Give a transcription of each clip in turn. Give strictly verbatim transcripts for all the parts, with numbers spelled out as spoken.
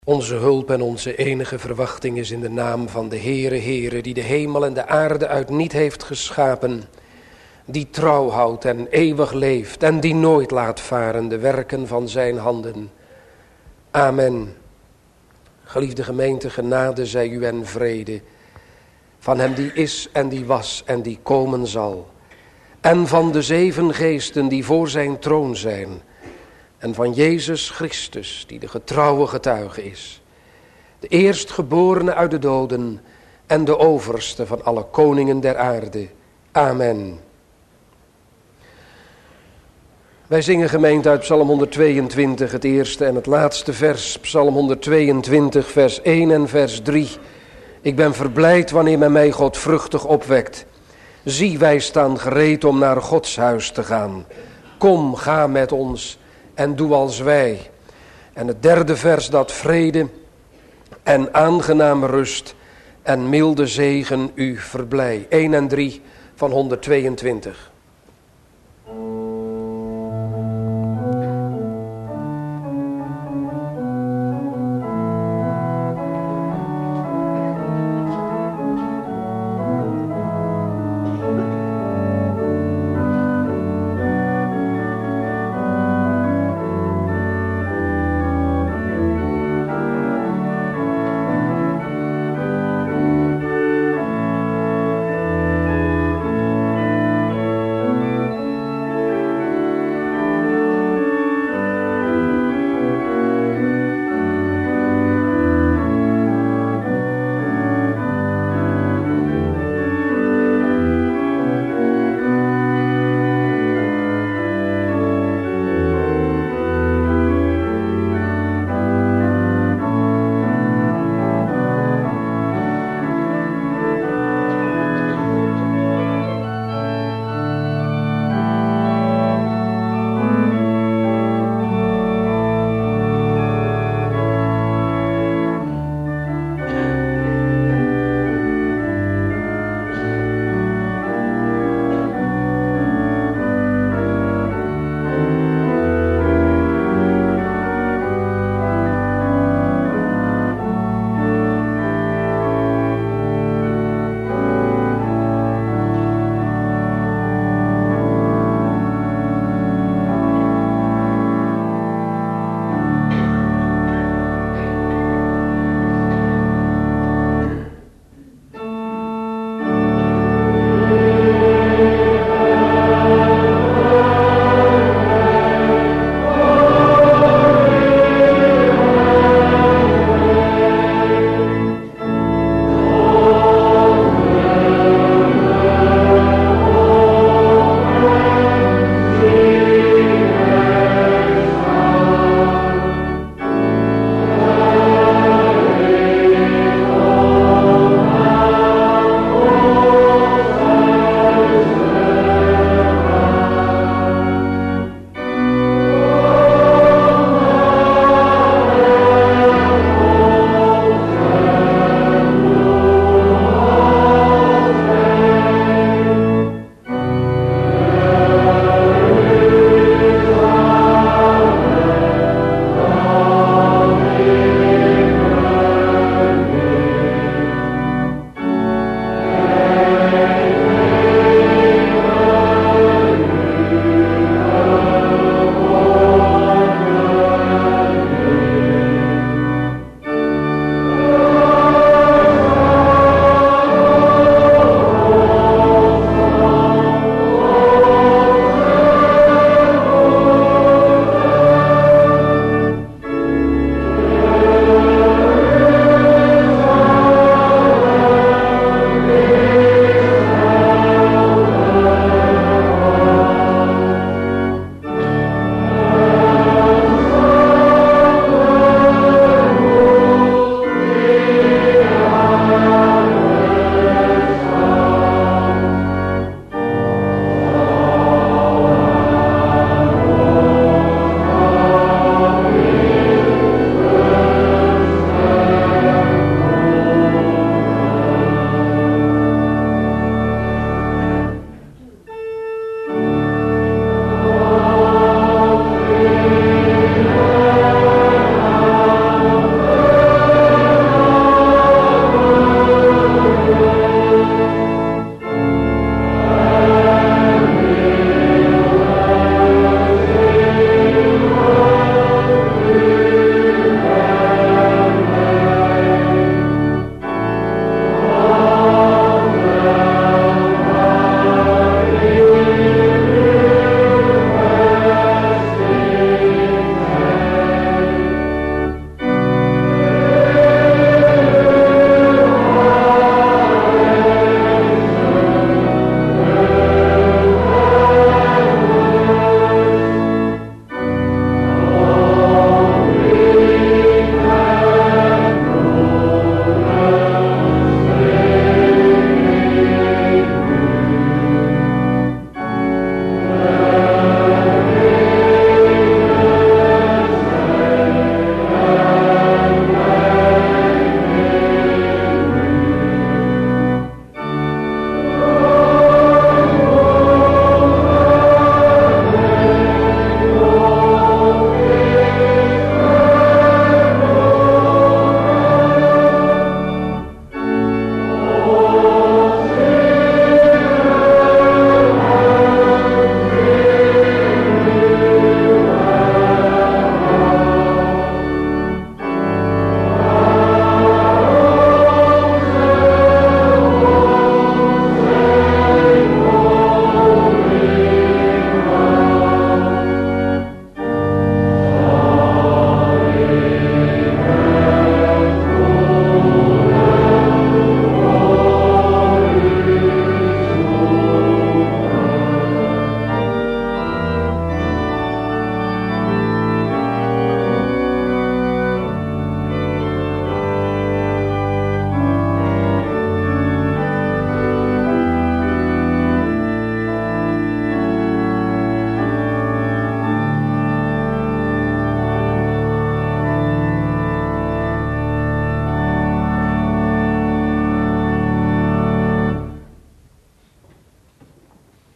Onze hulp en onze enige verwachting is in de naam van de Heere, Heere, die de hemel en de aarde uit niet heeft geschapen, die trouw houdt en eeuwig leeft en die nooit laat varen de werken van zijn handen. Amen. Geliefde gemeente, genade zij u en vrede van hem die is en die was en die komen zal, en van de zeven geesten die voor zijn troon zijn, en van Jezus Christus, die de getrouwe getuige is, de eerstgeborene uit de doden en de overste van alle koningen der aarde. Amen. Wij zingen gemeente uit Psalm honderdtweeëntwintig, het eerste en het laatste vers, Psalm honderdtweeëntwintig, vers één en vers drie. Ik ben verblijd wanneer men mij godvruchtig opwekt. Zie, wij staan gereed om naar Gods huis te gaan. Kom, ga met ons en doe als wij. En het derde vers, dat vrede en aangename rust en milde zegen u verblij. één en drie van honderdtweeëntwintig.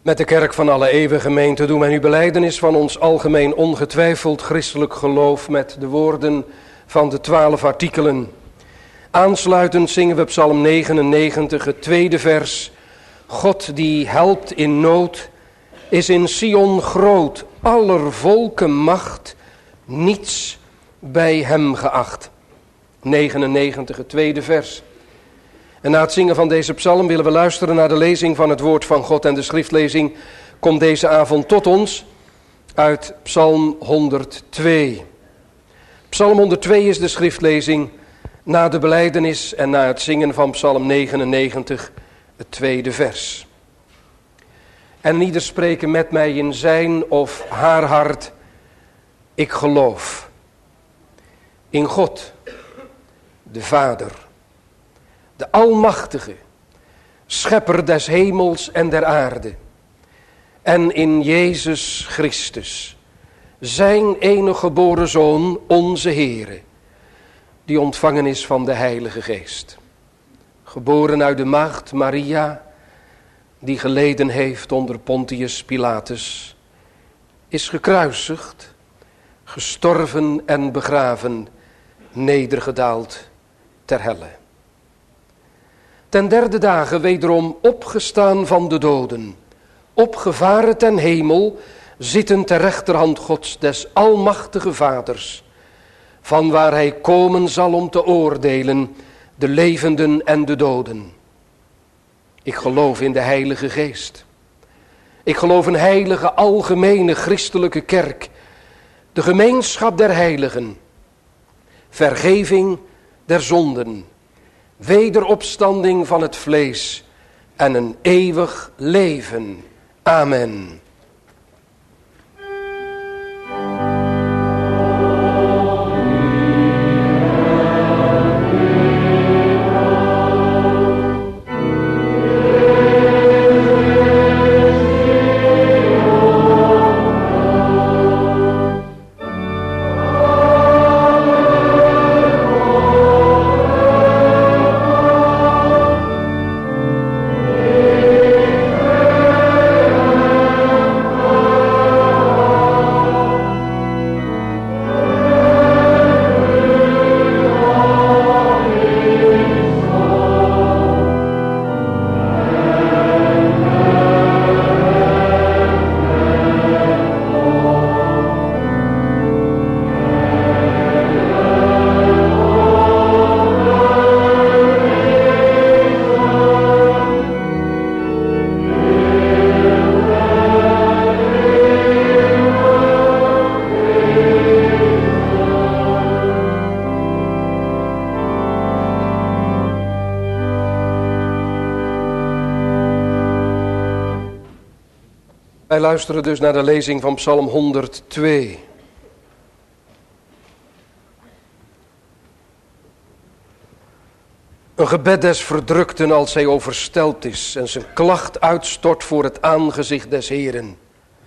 Met de kerk van alle eeuwen gemeente doen wij nu belijdenis van ons algemeen ongetwijfeld christelijk geloof met de woorden van de twaalf artikelen. Aansluitend zingen we psalm negenennegentig, het tweede vers. God die helpt in nood, is in Sion groot, aller volken macht, niets bij hem geacht. negenennegentig, het tweede vers. En na het zingen van deze psalm willen we luisteren naar de lezing van het woord van God. En de schriftlezing komt deze avond tot ons uit psalm honderdtwee. Psalm honderdtwee is de schriftlezing na de belijdenis en na het zingen van psalm negenennegentig, het tweede vers. En ieder spreken met mij in zijn of haar hart: ik geloof in God, de Vader, de Almachtige, Schepper des hemels en der aarde, en in Jezus Christus, zijn enige geboren Zoon, onze Heere, die ontvangen is van de Heilige Geest. Geboren uit de maagd Maria, die geleden heeft onder Pontius Pilatus, is gekruisigd, gestorven en begraven, nedergedaald ter helle. Ten derde dagen wederom opgestaan van de doden, opgevaren ten hemel, zitten ter rechterhand Gods des almachtige Vaders, van waar hij komen zal om te oordelen de levenden en de doden. Ik geloof in de Heilige Geest. Ik geloof een heilige, algemene, christelijke kerk, de gemeenschap der heiligen, vergeving der zonden, wederopstanding van het vlees en een eeuwig leven. Amen. Wij luisteren dus naar de lezing van psalm honderdtwee. Een gebed des verdrukten als hij overstelpt is en zijn klacht uitstort voor het aangezicht des Heeren.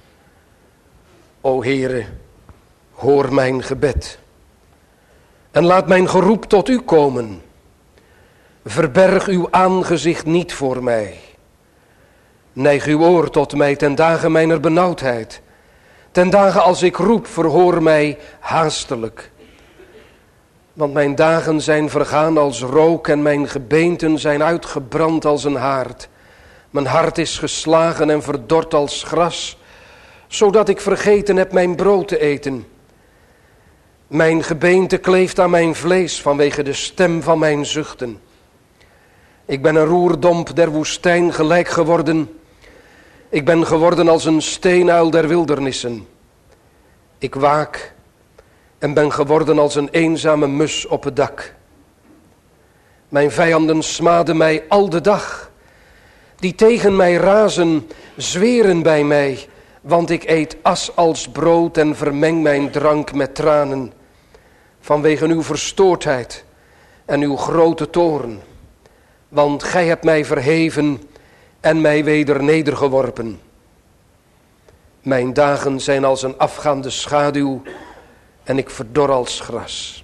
O Heere, hoor mijn gebed en laat mijn geroep tot u komen. Verberg uw aangezicht niet voor mij. Neig uw oor tot mij ten dagen mijner benauwdheid. Ten dagen als ik roep, verhoor mij haastelijk. Want mijn dagen zijn vergaan als rook en mijn gebeenten zijn uitgebrand als een haard. Mijn hart is geslagen en verdord als gras, zodat ik vergeten heb mijn brood te eten. Mijn gebeente kleeft aan mijn vlees vanwege de stem van mijn zuchten. Ik ben een roerdomp der woestijn gelijk geworden. Ik ben geworden als een steenuil der wildernissen. Ik waak en ben geworden als een eenzame mus op het dak. Mijn vijanden smaden mij al de dag. Die tegen mij razen, zweren bij mij, want ik eet as als brood en vermeng mijn drank met tranen. Vanwege uw verstoordheid en uw grote toorn. Want gij hebt mij verheven en mij weder nedergeworpen. Mijn dagen zijn als een afgaande schaduw en ik verdor als gras.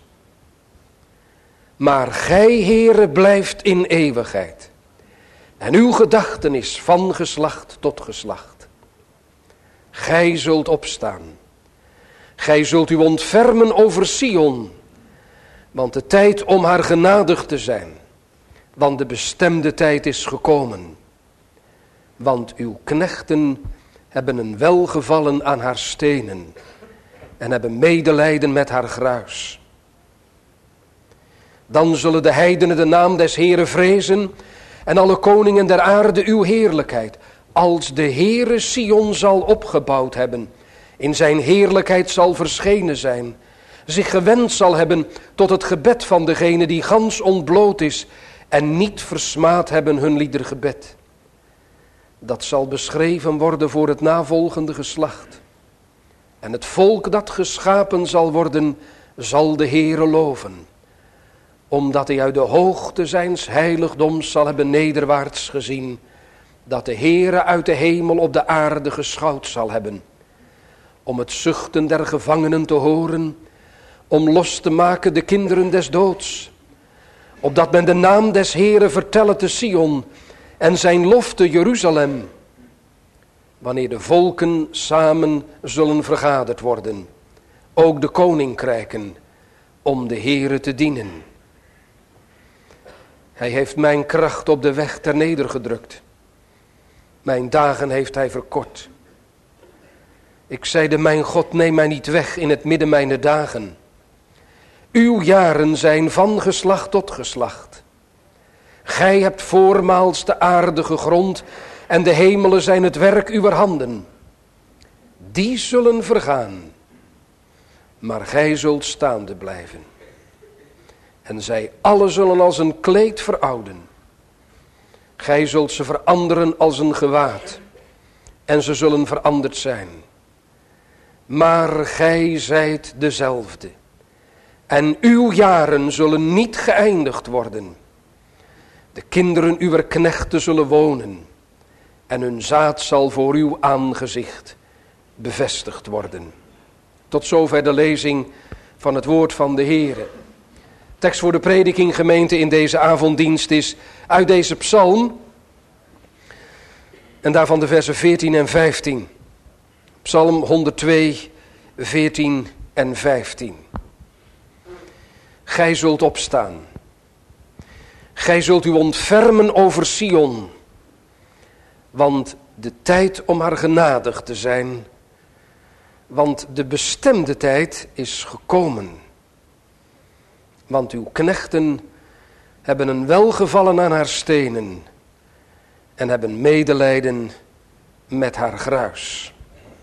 Maar gij, Heere, blijft in eeuwigheid. En uw gedachtenis van geslacht tot geslacht. Gij zult opstaan. Gij zult u ontfermen over Sion, want de tijd om haar genadig te zijn, want de bestemde tijd is gekomen. Want uw knechten hebben een welgevallen aan haar stenen en hebben medelijden met haar gruis. Dan zullen de heidenen de naam des Heeren vrezen en alle koningen der aarde uw heerlijkheid. Als de Heere Sion zal opgebouwd hebben, in zijn heerlijkheid zal verschenen zijn, zich gewend zal hebben tot het gebed van degene die gans ontbloot is en niet versmaad hebben hun liedergebed. Dat zal beschreven worden voor het navolgende geslacht. En het volk dat geschapen zal worden, zal de Heere loven, omdat hij uit de hoogte zijns heiligdoms zal hebben nederwaarts gezien, dat de Heere uit de hemel op de aarde geschouwd zal hebben, om het zuchten der gevangenen te horen, om los te maken de kinderen des doods, opdat men de naam des Heere vertelle te Sion en zijn lof te Jeruzalem, wanneer de volken samen zullen vergaderd worden, ook de koninkrijken, om de Heere te dienen. Hij heeft mijn kracht op de weg ter nedergedrukt. Mijn dagen heeft hij verkort. Ik zeide, mijn God, neem mij niet weg in het midden mijner dagen. Uw jaren zijn van geslacht tot geslacht. Gij hebt voormaals de aarde gegrond en de hemelen zijn het werk uwer handen. Die zullen vergaan, maar gij zult staande blijven. En zij alle zullen als een kleed verouden. Gij zult ze veranderen als een gewaad. En ze zullen veranderd zijn. Maar gij zijt dezelfde. En uw jaren zullen niet geëindigd worden. De kinderen uwer knechten zullen wonen. En hun zaad zal voor uw aangezicht bevestigd worden. Tot zover de lezing van het woord van de Heere. Tekst voor de prediking, gemeente, in deze avonddienst is uit deze psalm. En daarvan de versen veertien en vijftien. Psalm honderdtwee, veertien en vijftien. Gij zult opstaan. Gij zult u ontfermen over Sion. Want de tijd om haar genadig te zijn, want de bestemde tijd is gekomen. Want uw knechten hebben een welgevallen aan haar stenen en hebben medelijden met haar gruis.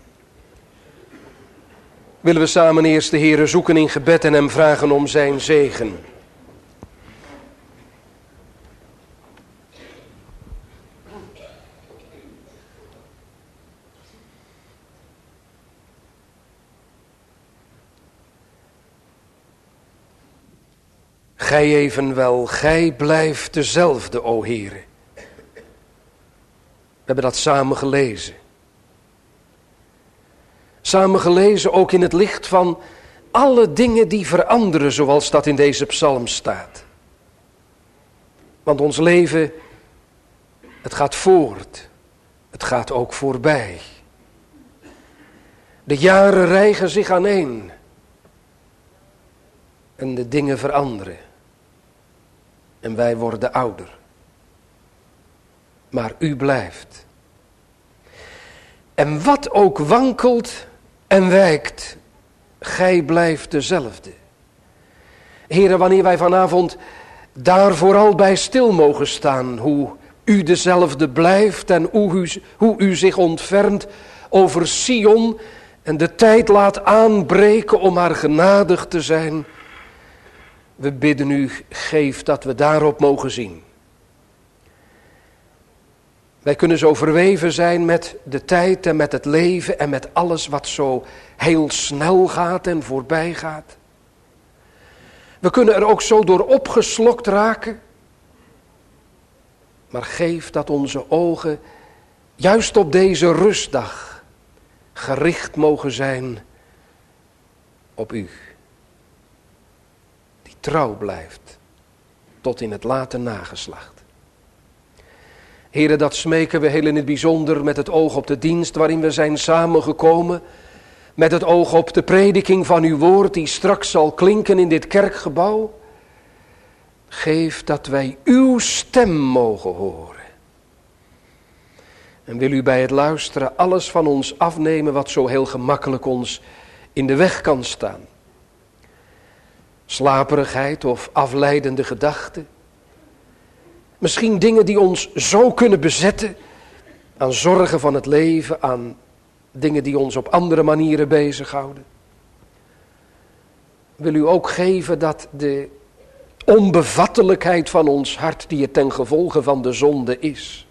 Willen we samen eerst de Heere zoeken in gebed en hem vragen om zijn zegen. Gij evenwel, gij blijft dezelfde, o Heere. We hebben dat samen gelezen. Samen gelezen ook in het licht van alle dingen die veranderen, zoals dat in deze psalm staat. Want ons leven, het gaat voort. Het gaat ook voorbij. De jaren rijgen zich aaneen. En de dingen veranderen. En wij worden ouder. Maar u blijft. En wat ook wankelt en wijkt, gij blijft dezelfde. Heren, wanneer wij vanavond daar vooral bij stil mogen staan, hoe u dezelfde blijft en hoe u, hoe u zich ontfermt over Sion en de tijd laat aanbreken om haar genadig te zijn. We bidden u, geef dat we daarop mogen zien. Wij kunnen zo verweven zijn met de tijd en met het leven en met alles wat zo heel snel gaat en voorbij gaat. We kunnen er ook zo door opgeslokt raken. Maar geef dat onze ogen juist op deze rustdag gericht mogen zijn op u. Trouw blijft tot in het late nageslacht. Heere, dat smeken we heel in het bijzonder met het oog op de dienst waarin we zijn samengekomen. Met het oog op de prediking van uw woord die straks zal klinken in dit kerkgebouw. Geef dat wij uw stem mogen horen. En wil u bij het luisteren alles van ons afnemen wat zo heel gemakkelijk ons in de weg kan staan. Slaperigheid of afleidende gedachten. Misschien dingen die ons zo kunnen bezetten aan zorgen van het leven, aan dingen die ons op andere manieren bezighouden. Wil u ook geven dat de onbevattelijkheid van ons hart die het ten gevolge van de zonde is.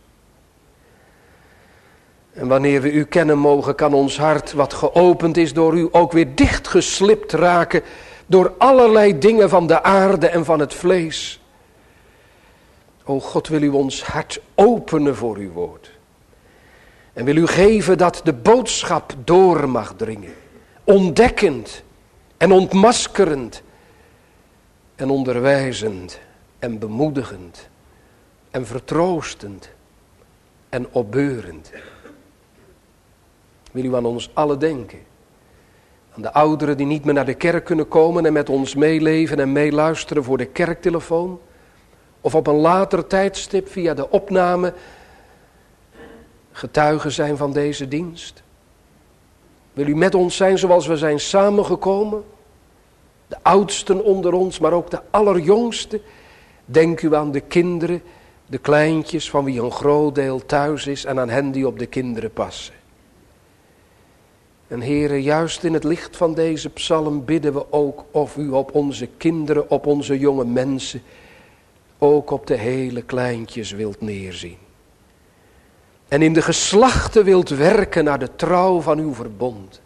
En wanneer we u kennen mogen, kan ons hart wat geopend is door u ook weer dichtgeslipt raken door allerlei dingen van de aarde en van het vlees. O God, wil u ons hart openen voor uw woord. En wil u geven dat de boodschap door mag dringen. Ontdekkend en ontmaskerend. En onderwijzend en bemoedigend. En vertroostend en opbeurend. Wil u aan ons allen denken. Aan de ouderen die niet meer naar de kerk kunnen komen en met ons meeleven en meeluisteren voor de kerktelefoon. Of op een later tijdstip via de opname getuigen zijn van deze dienst. Wil u met ons zijn zoals we zijn samengekomen? De oudsten onder ons, maar ook de allerjongsten. Denk u aan de kinderen, de kleintjes van wie een groot deel thuis is en aan hen die op de kinderen passen. En Heere, juist in het licht van deze psalm bidden we ook of u op onze kinderen, op onze jonge mensen, ook op de hele kleintjes wilt neerzien. En in de geslachten wilt werken naar de trouw van uw verbond.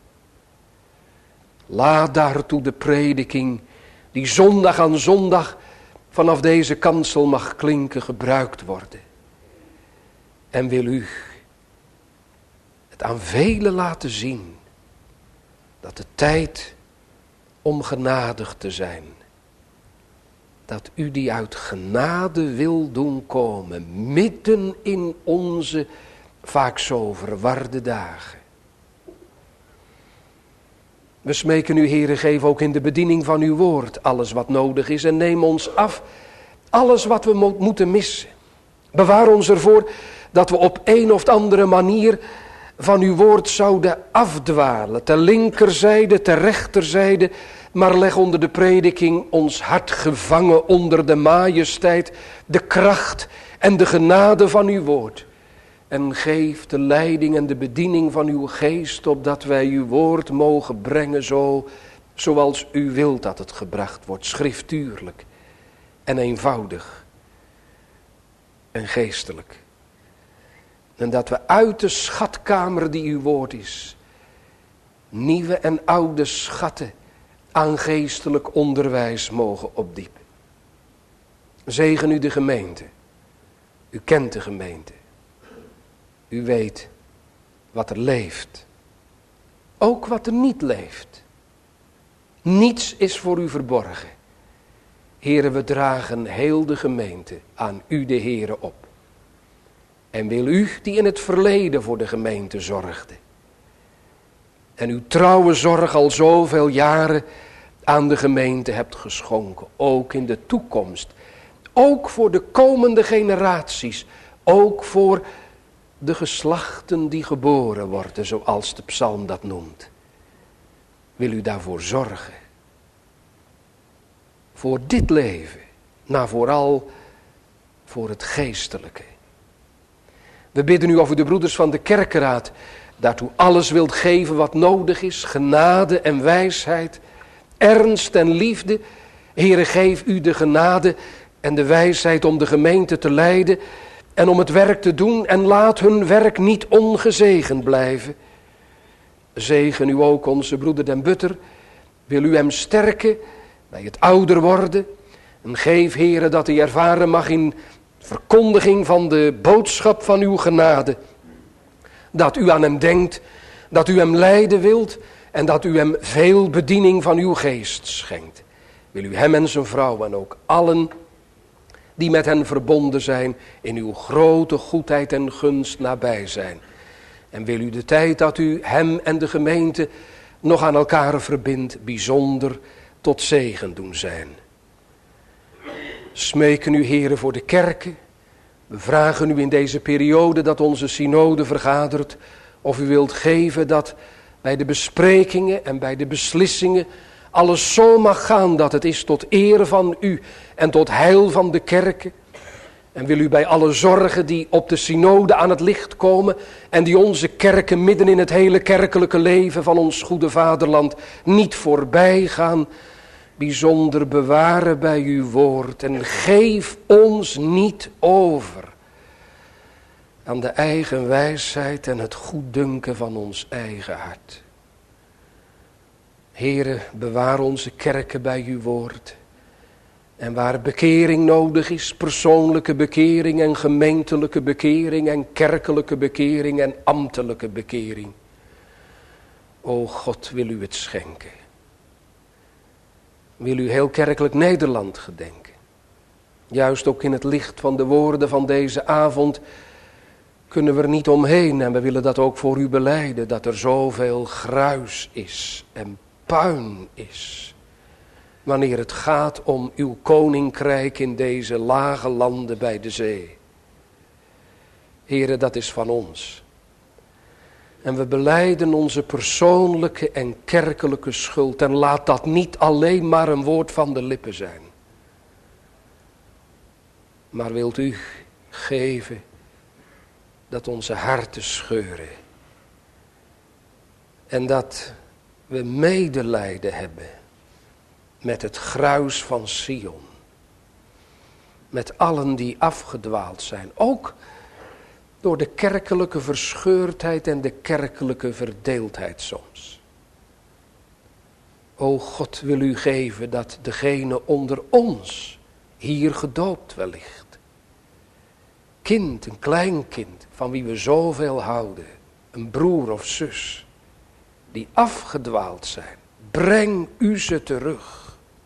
Laat daartoe de prediking die zondag aan zondag vanaf deze kansel mag klinken gebruikt worden. En wil u het aan velen laten zien dat de tijd om genadig te zijn, dat u die uit genade wil doen komen, midden in onze vaak zo verwarde dagen. We smeken u, Heere, geef ook in de bediening van uw woord alles wat nodig is en neem ons af alles wat we mo- moeten missen. Bewaar ons ervoor dat we op een of andere manier van uw woord zouden afdwalen, ter linkerzijde, ter rechterzijde, maar leg onder de prediking ons hart gevangen onder de majesteit, de kracht en de genade van uw woord. En geef de leiding en de bediening van uw geest, opdat wij uw woord mogen brengen zo, zoals u wilt dat het gebracht wordt, schriftuurlijk en eenvoudig en geestelijk. En dat we uit de schatkamer die uw woord is, nieuwe en oude schatten aan geestelijk onderwijs mogen opdiepen. Zegen u de gemeente. U kent de gemeente. U weet wat er leeft. Ook wat er niet leeft. Niets is voor u verborgen. Heere, we dragen heel de gemeente aan u de Heere op. En wil u die in het verleden voor de gemeente zorgde. En uw trouwe zorg al zoveel jaren aan de gemeente hebt geschonken. Ook in de toekomst. Ook voor de komende generaties. Ook voor de geslachten die geboren worden, zoals de psalm dat noemt. Wil u daarvoor zorgen. Voor dit leven, maar vooral voor het geestelijke. We bidden u over de broeders van de kerkenraad, daartoe alles wilt geven wat nodig is, genade en wijsheid, ernst en liefde. Heere, geef u de genade en de wijsheid om de gemeente te leiden en om het werk te doen en laat hun werk niet ongezegend blijven. Zegen u ook onze broeder Den Butter, wil u hem sterken bij het ouder worden en geef, Heere, dat hij ervaren mag in verkondiging van de boodschap van uw genade. Dat u aan hem denkt, dat u hem leiden wilt en dat u hem veel bediening van uw geest schenkt. Wil u hem en zijn vrouw en ook allen die met hen verbonden zijn, in uw grote goedheid en gunst nabij zijn. En wil u de tijd dat u hem en de gemeente nog aan elkaar verbindt, bijzonder tot zegen doen zijn. Smeken u, Heere, voor de kerken. We vragen u in deze periode dat onze synode vergadert, of u wilt geven dat bij de besprekingen en bij de beslissingen alles zo mag gaan dat het is tot eer van u en tot heil van de kerken. En wil u bij alle zorgen die op de synode aan het licht komen en die onze kerken midden in het hele kerkelijke leven van ons goede vaderland niet voorbij gaan, bijzonder bewaren bij uw woord en geef ons niet over aan de eigen wijsheid en het goeddunken van ons eigen hart. Heere, bewaar onze kerken bij uw woord. En waar bekering nodig is, persoonlijke bekering en gemeentelijke bekering en kerkelijke bekering en ambtelijke bekering. O God, wil u het schenken. Wil u heel kerkelijk Nederland gedenken. Juist ook in het licht van de woorden van deze avond kunnen we er niet omheen. En we willen dat ook voor u belijden, dat er zoveel gruis is en puin is. Wanneer het gaat om uw koninkrijk in deze lage landen bij de zee. Heere, dat is van ons. En we belijden onze persoonlijke en kerkelijke schuld. En laat dat niet alleen maar een woord van de lippen zijn. Maar wilt u geven dat onze harten scheuren. En dat we medelijden hebben met het gruis van Sion. Met allen die afgedwaald zijn. Ook door de kerkelijke verscheurdheid en de kerkelijke verdeeldheid soms. O God, wil u geven dat degene onder ons hier gedoopt wellicht. Kind, een kleinkind van wie we zoveel houden. Een broer of zus die afgedwaald zijn. Breng u ze terug.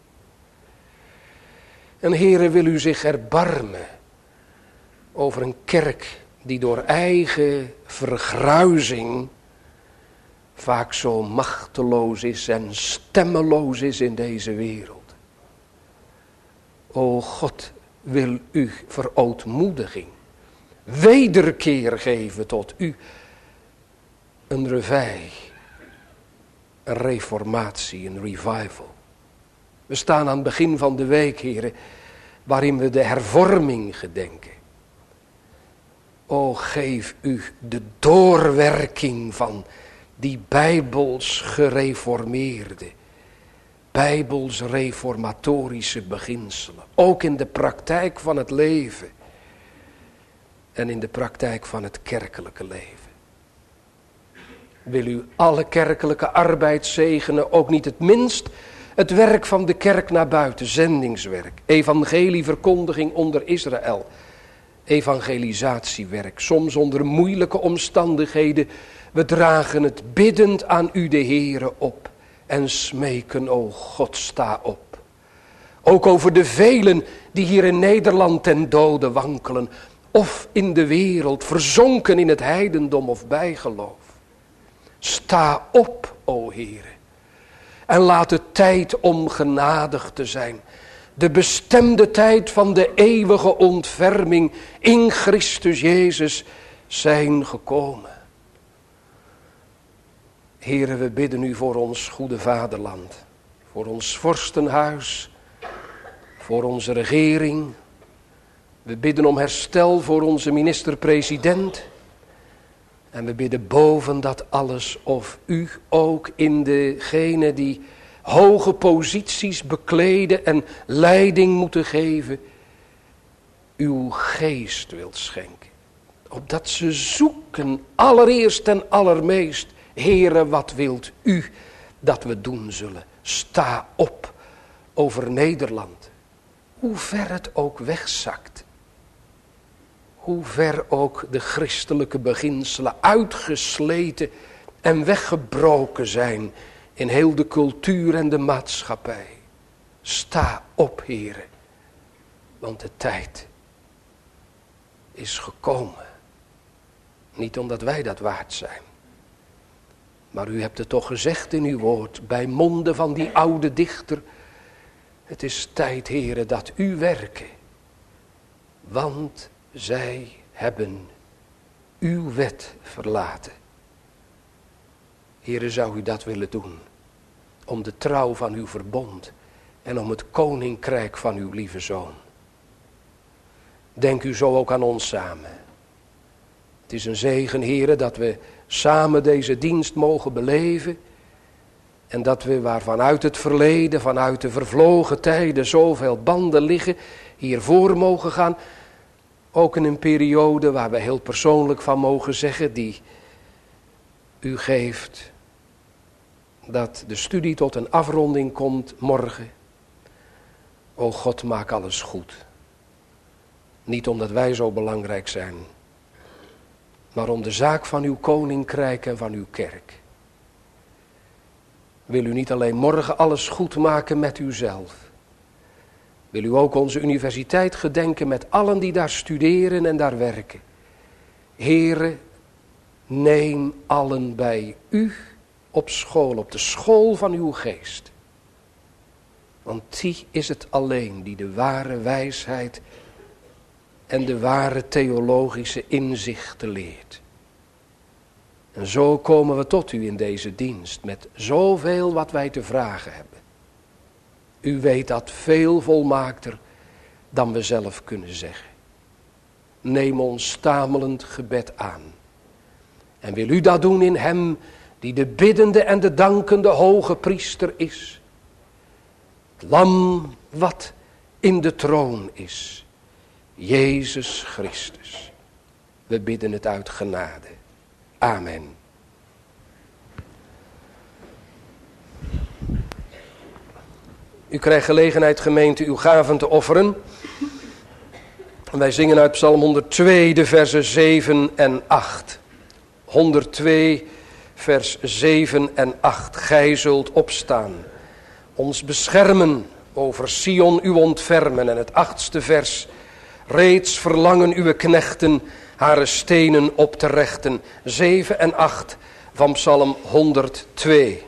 En Heere, wil u zich erbarmen over een kerk die door eigen vergruizing vaak zo machteloos is en stemmeloos is in deze wereld. O God, wil u verootmoediging, wederkeer geven tot u, een reveil, een reformatie, een revival. We staan aan het begin van de week, heren, waarin we de hervorming gedenken. O, geef u de doorwerking van die bijbels gereformeerde, bijbels reformatorische beginselen. Ook in de praktijk van het leven en in de praktijk van het kerkelijke leven. Wil u alle kerkelijke arbeid zegenen, ook niet het minst het werk van de kerk naar buiten, zendingswerk, evangelieverkondiging onder Israël, evangelisatiewerk, soms onder moeilijke omstandigheden. We dragen het biddend aan u de Heere op en smeken, o God, sta op. Ook over de velen die hier in Nederland ten dode wankelen, of in de wereld, verzonken in het heidendom of bijgeloof. Sta op, o Heere. En laat de tijd om genadig te zijn. De bestemde tijd van de eeuwige ontferming in Christus Jezus zijn gekomen. Heere, we bidden u voor ons goede vaderland. Voor ons vorstenhuis. Voor onze regering. We bidden om herstel voor onze minister-president. En we bidden boven dat alles of u ook in degene die hoge posities bekleden en leiding moeten geven, uw geest wilt schenken. Opdat ze zoeken allereerst en allermeest, Heere, wat wilt u dat we doen zullen? Sta op over Nederland. Hoe ver het ook wegzakt. Hoe ver ook de christelijke beginselen uitgesleten en weggebroken zijn in heel de cultuur en de maatschappij. Sta op, Heere. Want de tijd is gekomen. Niet omdat wij dat waard zijn. Maar u hebt het toch gezegd in uw woord, bij monden van die oude dichter. Het is tijd, Heere, dat u werken. Want zij hebben uw wet verlaten. Heere, zou u dat willen doen? Om de trouw van uw verbond en om het koninkrijk van uw lieve Zoon. Denk u zo ook aan ons samen. Het is een zegen, Heere, dat we samen deze dienst mogen beleven. En dat we waar vanuit het verleden, vanuit de vervlogen tijden zoveel banden liggen, hiervoor mogen gaan. Ook in een periode waar we heel persoonlijk van mogen zeggen, die u geeft. Dat de studie tot een afronding komt morgen. O God, maak alles goed. Niet omdat wij zo belangrijk zijn, maar om de zaak van uw koninkrijk en van uw kerk. Wil u niet alleen morgen alles goed maken met uzelf. Wil u ook onze universiteit gedenken met allen die daar studeren en daar werken. Heere, neem allen bij u op school, op de school van uw geest. Want die is het alleen die de ware wijsheid en de ware theologische inzichten leert. En zo komen we tot u in deze dienst met zoveel wat wij te vragen hebben. U weet dat veel volmaakter dan we zelf kunnen zeggen. Neem ons stamelend gebed aan. En wil u dat doen in hem die de biddende en de dankende hoge priester is. Het lam wat in de troon is. Jezus Christus. We bidden het uit genade. Amen. U krijgt gelegenheid, gemeente, uw gaven te offeren. Wij zingen uit Psalm honderdtwee, de versen zeven en acht. honderdtwee, vers zeven en acht. Gij zult opstaan, ons beschermen, over Sion u ontfermen. En het achtste vers. Reeds verlangen uw knechten hare stenen op te rechten. zeven en acht van Psalm honderdtwee.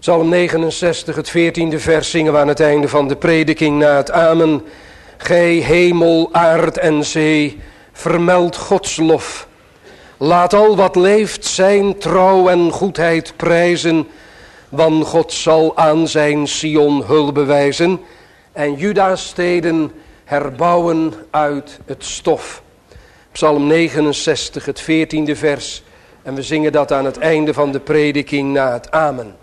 Psalm negenenzestig, het veertiende vers, zingen we aan het einde van de prediking na het amen. Gij hemel, aard en zee, vermeld Gods lof. Laat al wat leeft zijn trouw en goedheid prijzen, want God zal aan zijn Sion hul bewijzen en Juda's steden herbouwen uit het stof. Psalm negenenzestig, het veertiende vers, en we zingen dat aan het einde van de prediking na het amen.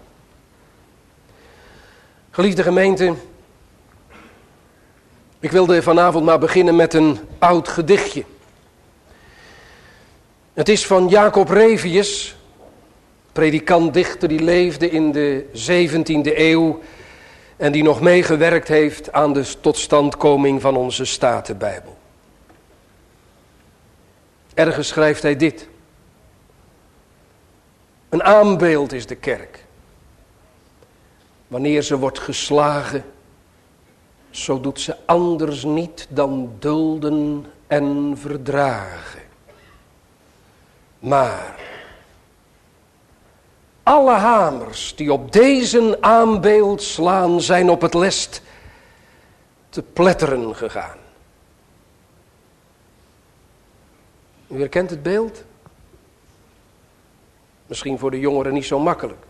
Geliefde gemeente, ik wilde vanavond maar beginnen met een oud gedichtje. Het is van Jacob Revius, predikant-dichter die leefde in de zeventiende eeuw en die nog meegewerkt heeft aan de totstandkoming van onze Statenbijbel. Ergens schrijft hij dit. Een aanbeeld is de kerk. Wanneer ze wordt geslagen, zo doet ze anders niet dan dulden en verdragen. Maar alle hamers die op deze aanbeeld slaan, zijn op het lest te pletteren gegaan. U herkent het beeld? Misschien voor de jongeren niet zo makkelijk.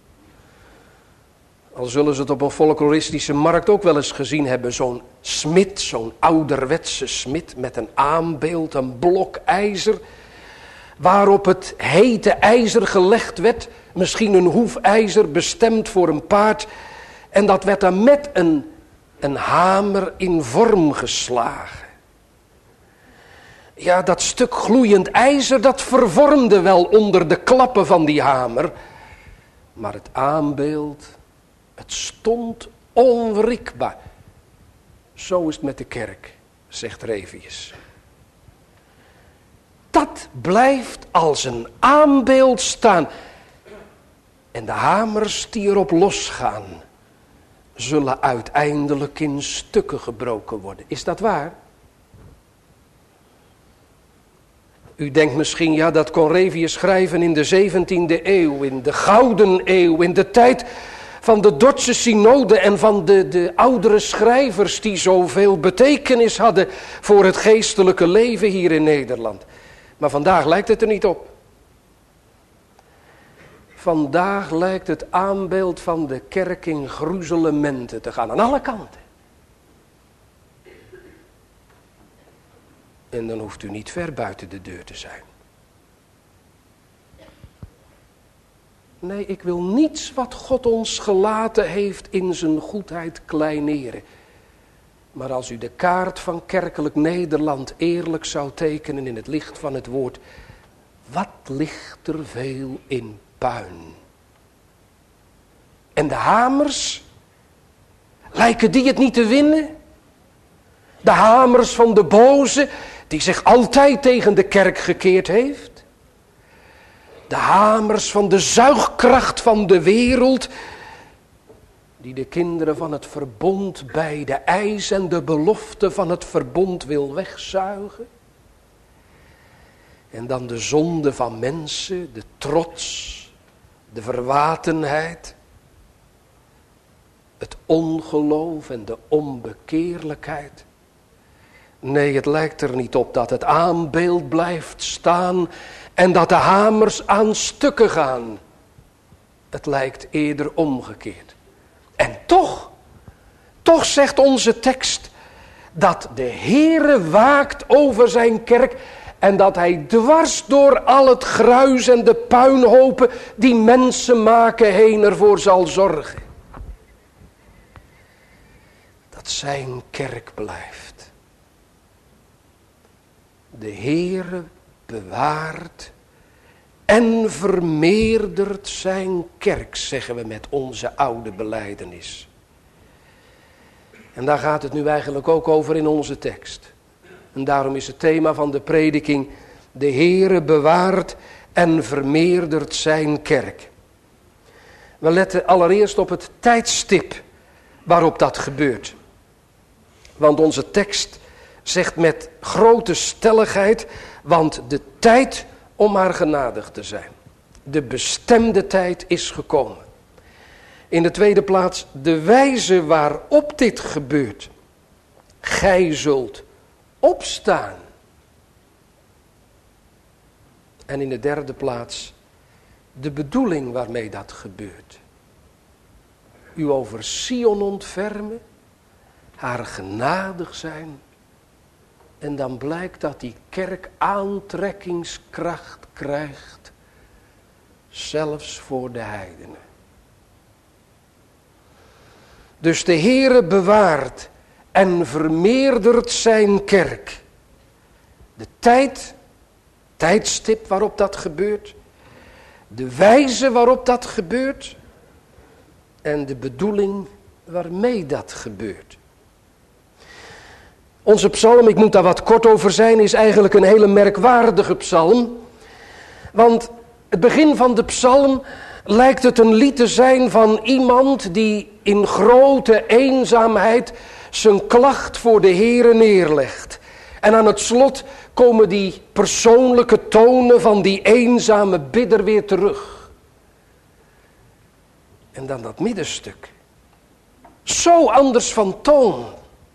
Al zullen ze het op een folkloristische markt ook wel eens gezien hebben. Zo'n smid, zo'n ouderwetse smid met een aanbeeld, een blok ijzer, waarop het hete ijzer gelegd werd. Misschien een hoefijzer bestemd voor een paard. En dat werd dan met een, een hamer in vorm geslagen. Ja, dat stuk gloeiend ijzer, dat vervormde wel onder de klappen van die hamer. Maar het aanbeeld, het stond onwrikbaar. Zo is het met de kerk, zegt Revius. Dat blijft als een aanbeeld staan. En de hamers die erop losgaan, zullen uiteindelijk in stukken gebroken worden. Is dat waar? U denkt misschien, ja, dat kon Revius schrijven in de zeventiende eeuw, in de Gouden Eeuw, in de tijd van de Dordtse synode en van de, de oudere schrijvers die zoveel betekenis hadden voor het geestelijke leven hier in Nederland. Maar vandaag lijkt het er niet op. Vandaag lijkt het aanbeeld van de kerk in gruzelementen te gaan, aan alle kanten. En dan hoeft u niet ver buiten de deur te zijn. Nee, ik wil niets wat God ons gelaten heeft in zijn goedheid kleineren. Maar als u de kaart van kerkelijk Nederland eerlijk zou tekenen in het licht van het woord, wat ligt er veel in puin. En de hamers, lijken die het niet te winnen? De hamers van de boze, die zich altijd tegen de kerk gekeerd heeft. De hamers van de zuigkracht van de wereld, die de kinderen van het verbond bij de eis en de belofte van het verbond wil wegzuigen. En dan de zonde van mensen, de trots, de verwatenheid, het ongeloof en de onbekeerlijkheid. Nee, het lijkt er niet op dat het aanbeeld blijft staan en dat de hamers aan stukken gaan. Het lijkt eerder omgekeerd. En toch, toch zegt onze tekst dat de Heere waakt over zijn kerk en dat hij dwars door al het gruis en de puinhopen die mensen maken heen ervoor zal zorgen. Dat zijn kerk blijft. De Heere bewaart en vermeerdert zijn kerk, zeggen we met onze oude belijdenis. En daar gaat het nu eigenlijk ook over in onze tekst. En daarom is het thema van de prediking: de Heere bewaart en vermeerdert zijn kerk. We letten allereerst op het tijdstip waarop dat gebeurt. Want onze tekst zegt met grote stelligheid: want de tijd om haar genadig te zijn, de bestemde tijd is gekomen. In de tweede plaats de wijze waarop dit gebeurt. Gij zult opstaan. En in de derde plaats de bedoeling waarmee dat gebeurt. U over Sion ontfermen, haar genadig zijn. En dan blijkt dat die kerk aantrekkingskracht krijgt, zelfs voor de heidenen. Dus de Heere bewaart en vermeerdert zijn kerk. De tijd, tijdstip waarop dat gebeurt, de wijze waarop dat gebeurt en de bedoeling waarmee dat gebeurt. Onze psalm, ik moet daar wat kort over zijn, is eigenlijk een hele merkwaardige psalm. Want het begin van de psalm lijkt het een lied te zijn van iemand die in grote eenzaamheid zijn klacht voor de Heere neerlegt. En aan het slot komen die persoonlijke tonen van die eenzame bidder weer terug. En dan dat middenstuk. Zo anders van toon.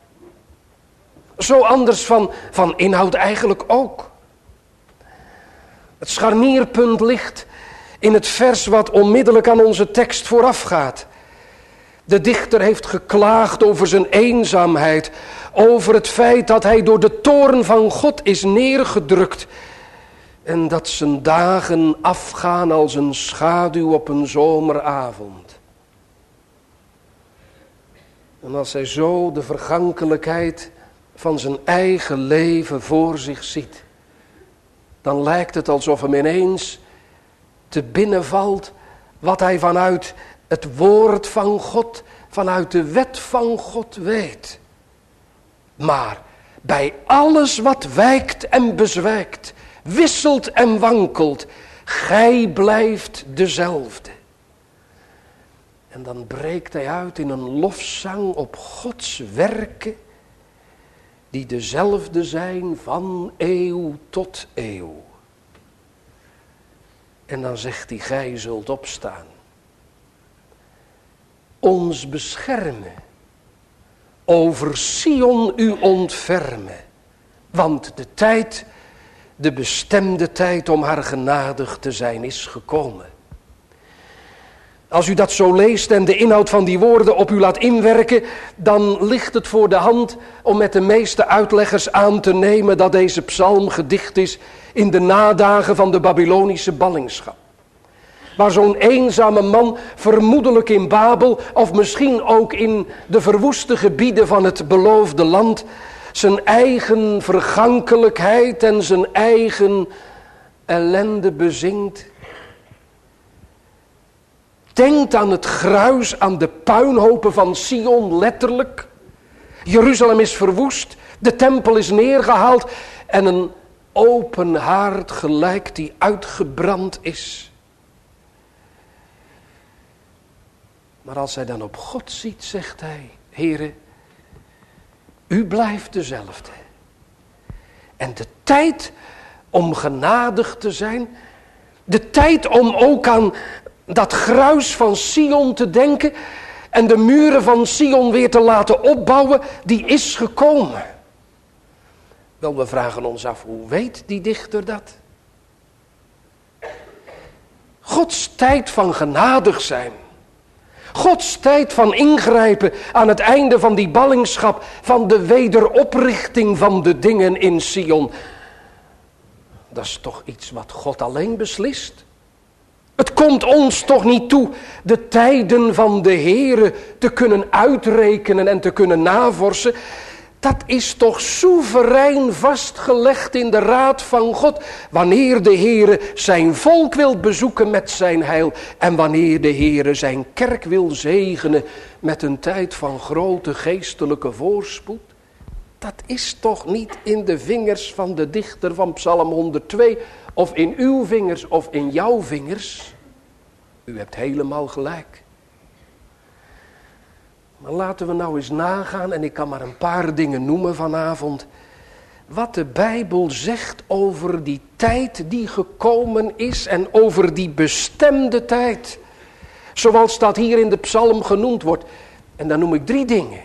Zo anders van, van inhoud eigenlijk ook. Het scharnierpunt ligt in het vers wat onmiddellijk aan onze tekst voorafgaat. De dichter heeft geklaagd over zijn eenzaamheid, over het feit dat hij door de toorn van God is neergedrukt en dat zijn dagen afgaan als een schaduw op een zomeravond. En als hij zo de vergankelijkheid van zijn eigen leven voor zich ziet, dan lijkt het alsof hem ineens te binnen valt wat hij vanuit het woord van God, vanuit de wet van God weet. Maar bij alles wat wijkt en bezwijkt, wisselt en wankelt, gij blijft dezelfde. En dan breekt hij uit in een lofzang op Gods werken, die dezelfde zijn van eeuw tot eeuw. En dan zegt hij, gij zult opstaan. Ons beschermen. Over Sion u ontfermen. Want de tijd, de bestemde tijd om haar genadig te zijn is gekomen. Als u dat zo leest en de inhoud van die woorden op u laat inwerken, dan ligt het voor de hand om met de meeste uitleggers aan te nemen dat deze psalm gedicht is in de nadagen van de Babylonische ballingschap. Waar zo'n eenzame man vermoedelijk in Babel of misschien ook in de verwoeste gebieden van het beloofde land zijn eigen vergankelijkheid en zijn eigen ellende bezingt. Denkt aan het gruis, aan de puinhopen van Sion, letterlijk. Jeruzalem is verwoest, de tempel is neergehaald en een open haard gelijk die uitgebrand is. Maar als hij dan op God ziet, zegt hij, Heere, u blijft dezelfde. En de tijd om genadig te zijn, de tijd om ook aan dat gruis van Sion te denken en de muren van Sion weer te laten opbouwen, die is gekomen. Wel, we vragen ons af, hoe weet die dichter dat? Gods tijd van genadig zijn. Gods tijd van ingrijpen aan het einde van die ballingschap, van de wederoprichting van de dingen in Sion. Dat is toch iets wat God alleen beslist? Het komt ons toch niet toe de tijden van de Heere te kunnen uitrekenen en te kunnen navorsen. Dat is toch soeverein vastgelegd in de raad van God. Wanneer de Heere zijn volk wil bezoeken met zijn heil. En wanneer de Heere zijn kerk wil zegenen met een tijd van grote geestelijke voorspoed. Dat is toch niet in de vingers van de dichter van Psalm honderdtwee. Of in uw vingers of in jouw vingers. U hebt helemaal gelijk. Maar laten we nou eens nagaan, en ik kan maar een paar dingen noemen vanavond, wat de Bijbel zegt over die tijd die gekomen is en over die bestemde tijd. Zoals dat hier in de psalm genoemd wordt. En dan noem ik drie dingen.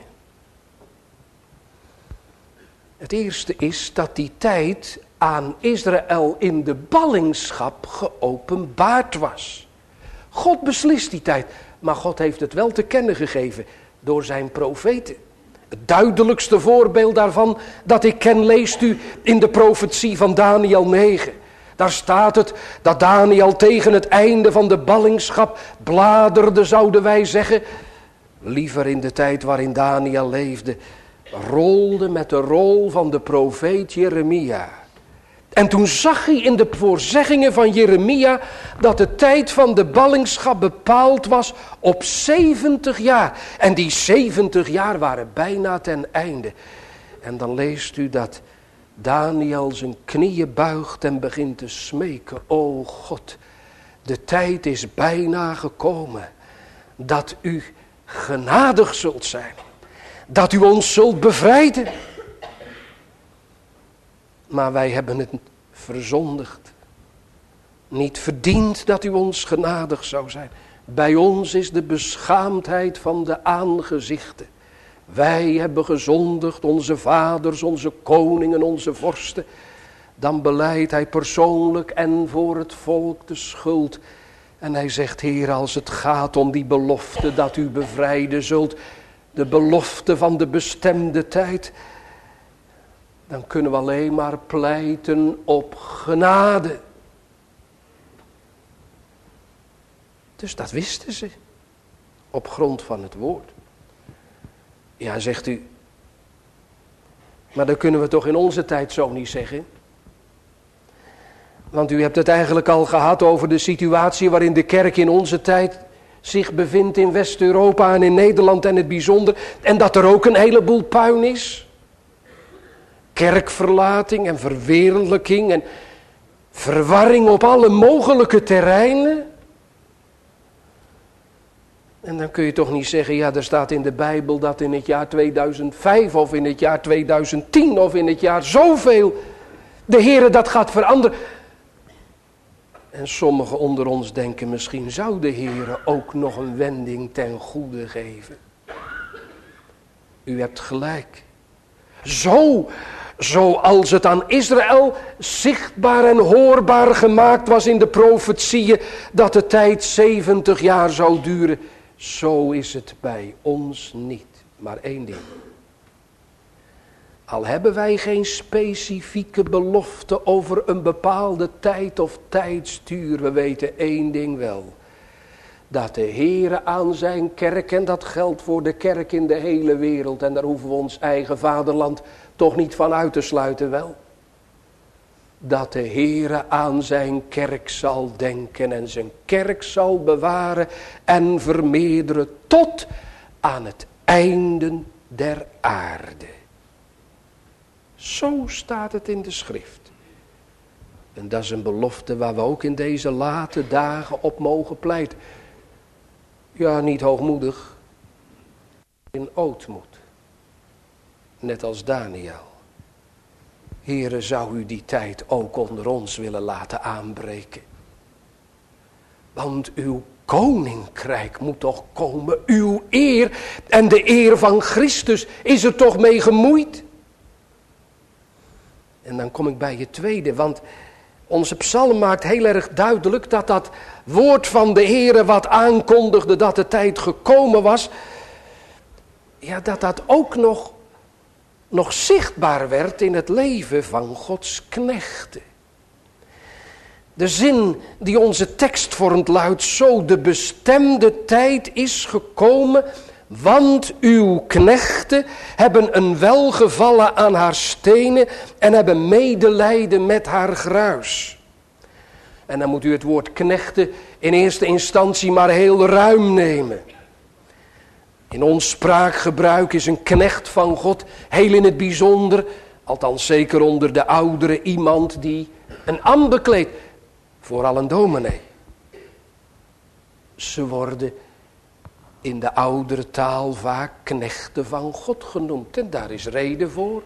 Het eerste is dat die tijd aan Israël in de ballingschap geopenbaard was. God beslist die tijd, maar God heeft het wel te kennen gegeven door zijn profeten. Het duidelijkste voorbeeld daarvan dat ik ken, leest u in de profetie van Daniel negen. Daar staat het dat Daniel tegen het einde van de ballingschap bladerde, zouden wij zeggen. Liever in de tijd waarin Daniel leefde, rolde met de rol van de profeet Jeremia. En toen zag hij in de voorzeggingen van Jeremia dat de tijd van de ballingschap bepaald was op zeventig jaar. En die zeventig jaar waren bijna ten einde. En dan leest u dat Daniel zijn knieën buigt en begint te smeken. O God, de tijd is bijna gekomen dat u genadig zult zijn. Dat u ons zult bevrijden. Maar wij hebben het verzondigd. Niet verdiend dat u ons genadig zou zijn. Bij ons is de beschaamdheid van de aangezichten. Wij hebben gezondigd, onze vaders, onze koningen, onze vorsten. Dan belijdt hij persoonlijk en voor het volk de schuld. En hij zegt, Heer, als het gaat om die belofte dat u bevrijden zult, de belofte van de bestemde tijd, dan kunnen we alleen maar pleiten op genade. Dus dat wisten ze, op grond van het woord. Ja, zegt u, maar dat kunnen we toch in onze tijd zo niet zeggen? Want u hebt het eigenlijk al gehad over de situatie waarin de kerk in onze tijd zich bevindt in West-Europa en in Nederland en het bijzonder. En dat er ook een heleboel puin is. Kerkverlating en verwereldlijking en verwarring op alle mogelijke terreinen. En dan kun je toch niet zeggen, ja, er staat in de Bijbel dat in het jaar tweeduizend vijf of in het jaar tweeduizend tien of in het jaar zoveel de Heere dat gaat veranderen. En sommigen onder ons denken, misschien zou de Heere ook nog een wending ten goede geven. U hebt gelijk. Zo, zoals het aan Israël zichtbaar en hoorbaar gemaakt was in de profetieën, dat de tijd zeventig jaar zou duren, zo is het bij ons niet. Maar één ding. Al hebben wij geen specifieke belofte over een bepaalde tijd of tijdstuur, we weten één ding wel. Dat de Heere aan zijn kerk, en dat geldt voor de kerk in de hele wereld, en daar hoeven we ons eigen vaderland toch niet van uit te sluiten wel. Dat de Heere aan zijn kerk zal denken en zijn kerk zal bewaren en vermeerderen tot aan het einde der aarde. Zo staat het in de schrift. En dat is een belofte waar we ook in deze late dagen op mogen pleiten. Ja, niet hoogmoedig, in ootmoed. Net als Daniel. Heere, zou u die tijd ook onder ons willen laten aanbreken? Want uw koninkrijk moet toch komen. Uw eer en de eer van Christus is er toch mee gemoeid? En dan kom ik bij je tweede, want onze psalm maakt heel erg duidelijk dat dat woord van de Heere wat aankondigde dat de tijd gekomen was, ja, dat dat ook nog, nog zichtbaar werd in het leven van Gods knechten. De zin die onze tekst vormt luidt zo: de bestemde tijd is gekomen, want uw knechten hebben een welgevallen aan haar stenen en hebben medelijden met haar gruis. En dan moet u het woord knechten in eerste instantie maar heel ruim nemen. In ons spraakgebruik is een knecht van God heel in het bijzonder, althans zeker onder de ouderen, iemand die een ambt bekleedt. Vooral een dominee. Ze worden in de oudere taal vaak knechten van God genoemd. En daar is reden voor.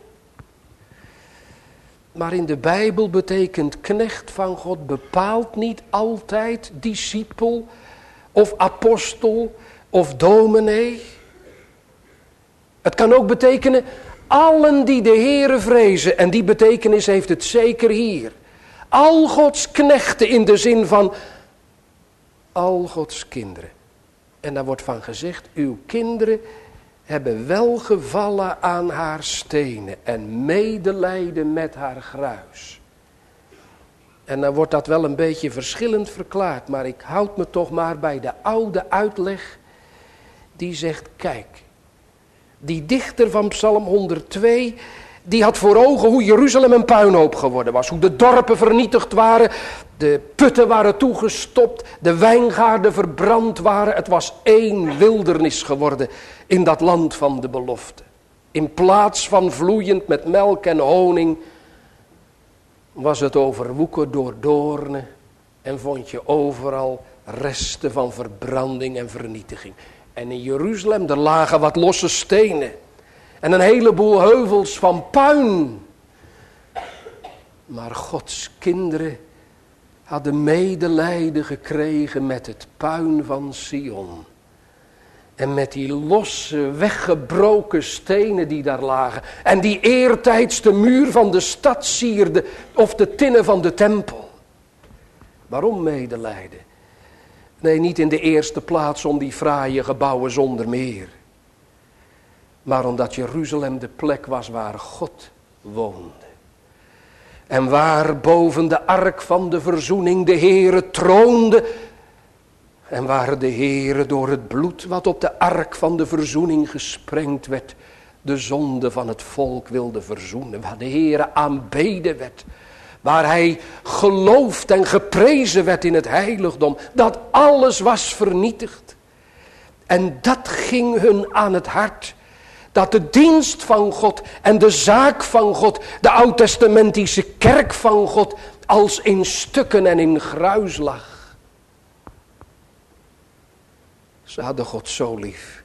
Maar in de Bijbel betekent knecht van God bepaald niet altijd discipel of apostel of dominee. Het kan ook betekenen allen die de Heere vrezen. En die betekenis heeft het zeker hier. Al Gods knechten in de zin van al Gods kinderen. En daar wordt van gezegd, uw kinderen hebben welgevallen aan haar stenen en medelijden met haar gruis. En dan wordt dat wel een beetje verschillend verklaard, maar ik houd me toch maar bij de oude uitleg die zegt, kijk, die dichter van Psalm honderdtwee, die had voor ogen hoe Jeruzalem een puinhoop geworden was. Hoe de dorpen vernietigd waren, de putten waren toegestopt, de wijngaarden verbrand waren. Het was één wildernis geworden in dat land van de belofte. In plaats van vloeiend met melk en honing, was het overwoekerd door doornen en vond je overal resten van verbranding en vernietiging. En in Jeruzalem, er lagen wat losse stenen. En een heleboel heuvels van puin. Maar Gods kinderen hadden medelijden gekregen met het puin van Sion. En met die losse, weggebroken stenen die daar lagen. En die eertijds de muur van de stad sierde. Of de tinnen van de tempel. Waarom medelijden? Nee, niet in de eerste plaats om die fraaie gebouwen zonder meer. Maar omdat Jeruzalem de plek was waar God woonde. En waar boven de ark van de verzoening de Heere troonde. En waar de Heere door het bloed wat op de ark van de verzoening gesprengd werd, de zonde van het volk wilde verzoenen. Waar de Heere aanbeden werd. Waar hij geloofd en geprezen werd in het heiligdom. Dat alles was vernietigd. En dat ging hun aan het hart. Dat de dienst van God en de zaak van God, de oud-testamentische kerk van God, als in stukken en in gruis lag. Ze hadden God zo lief.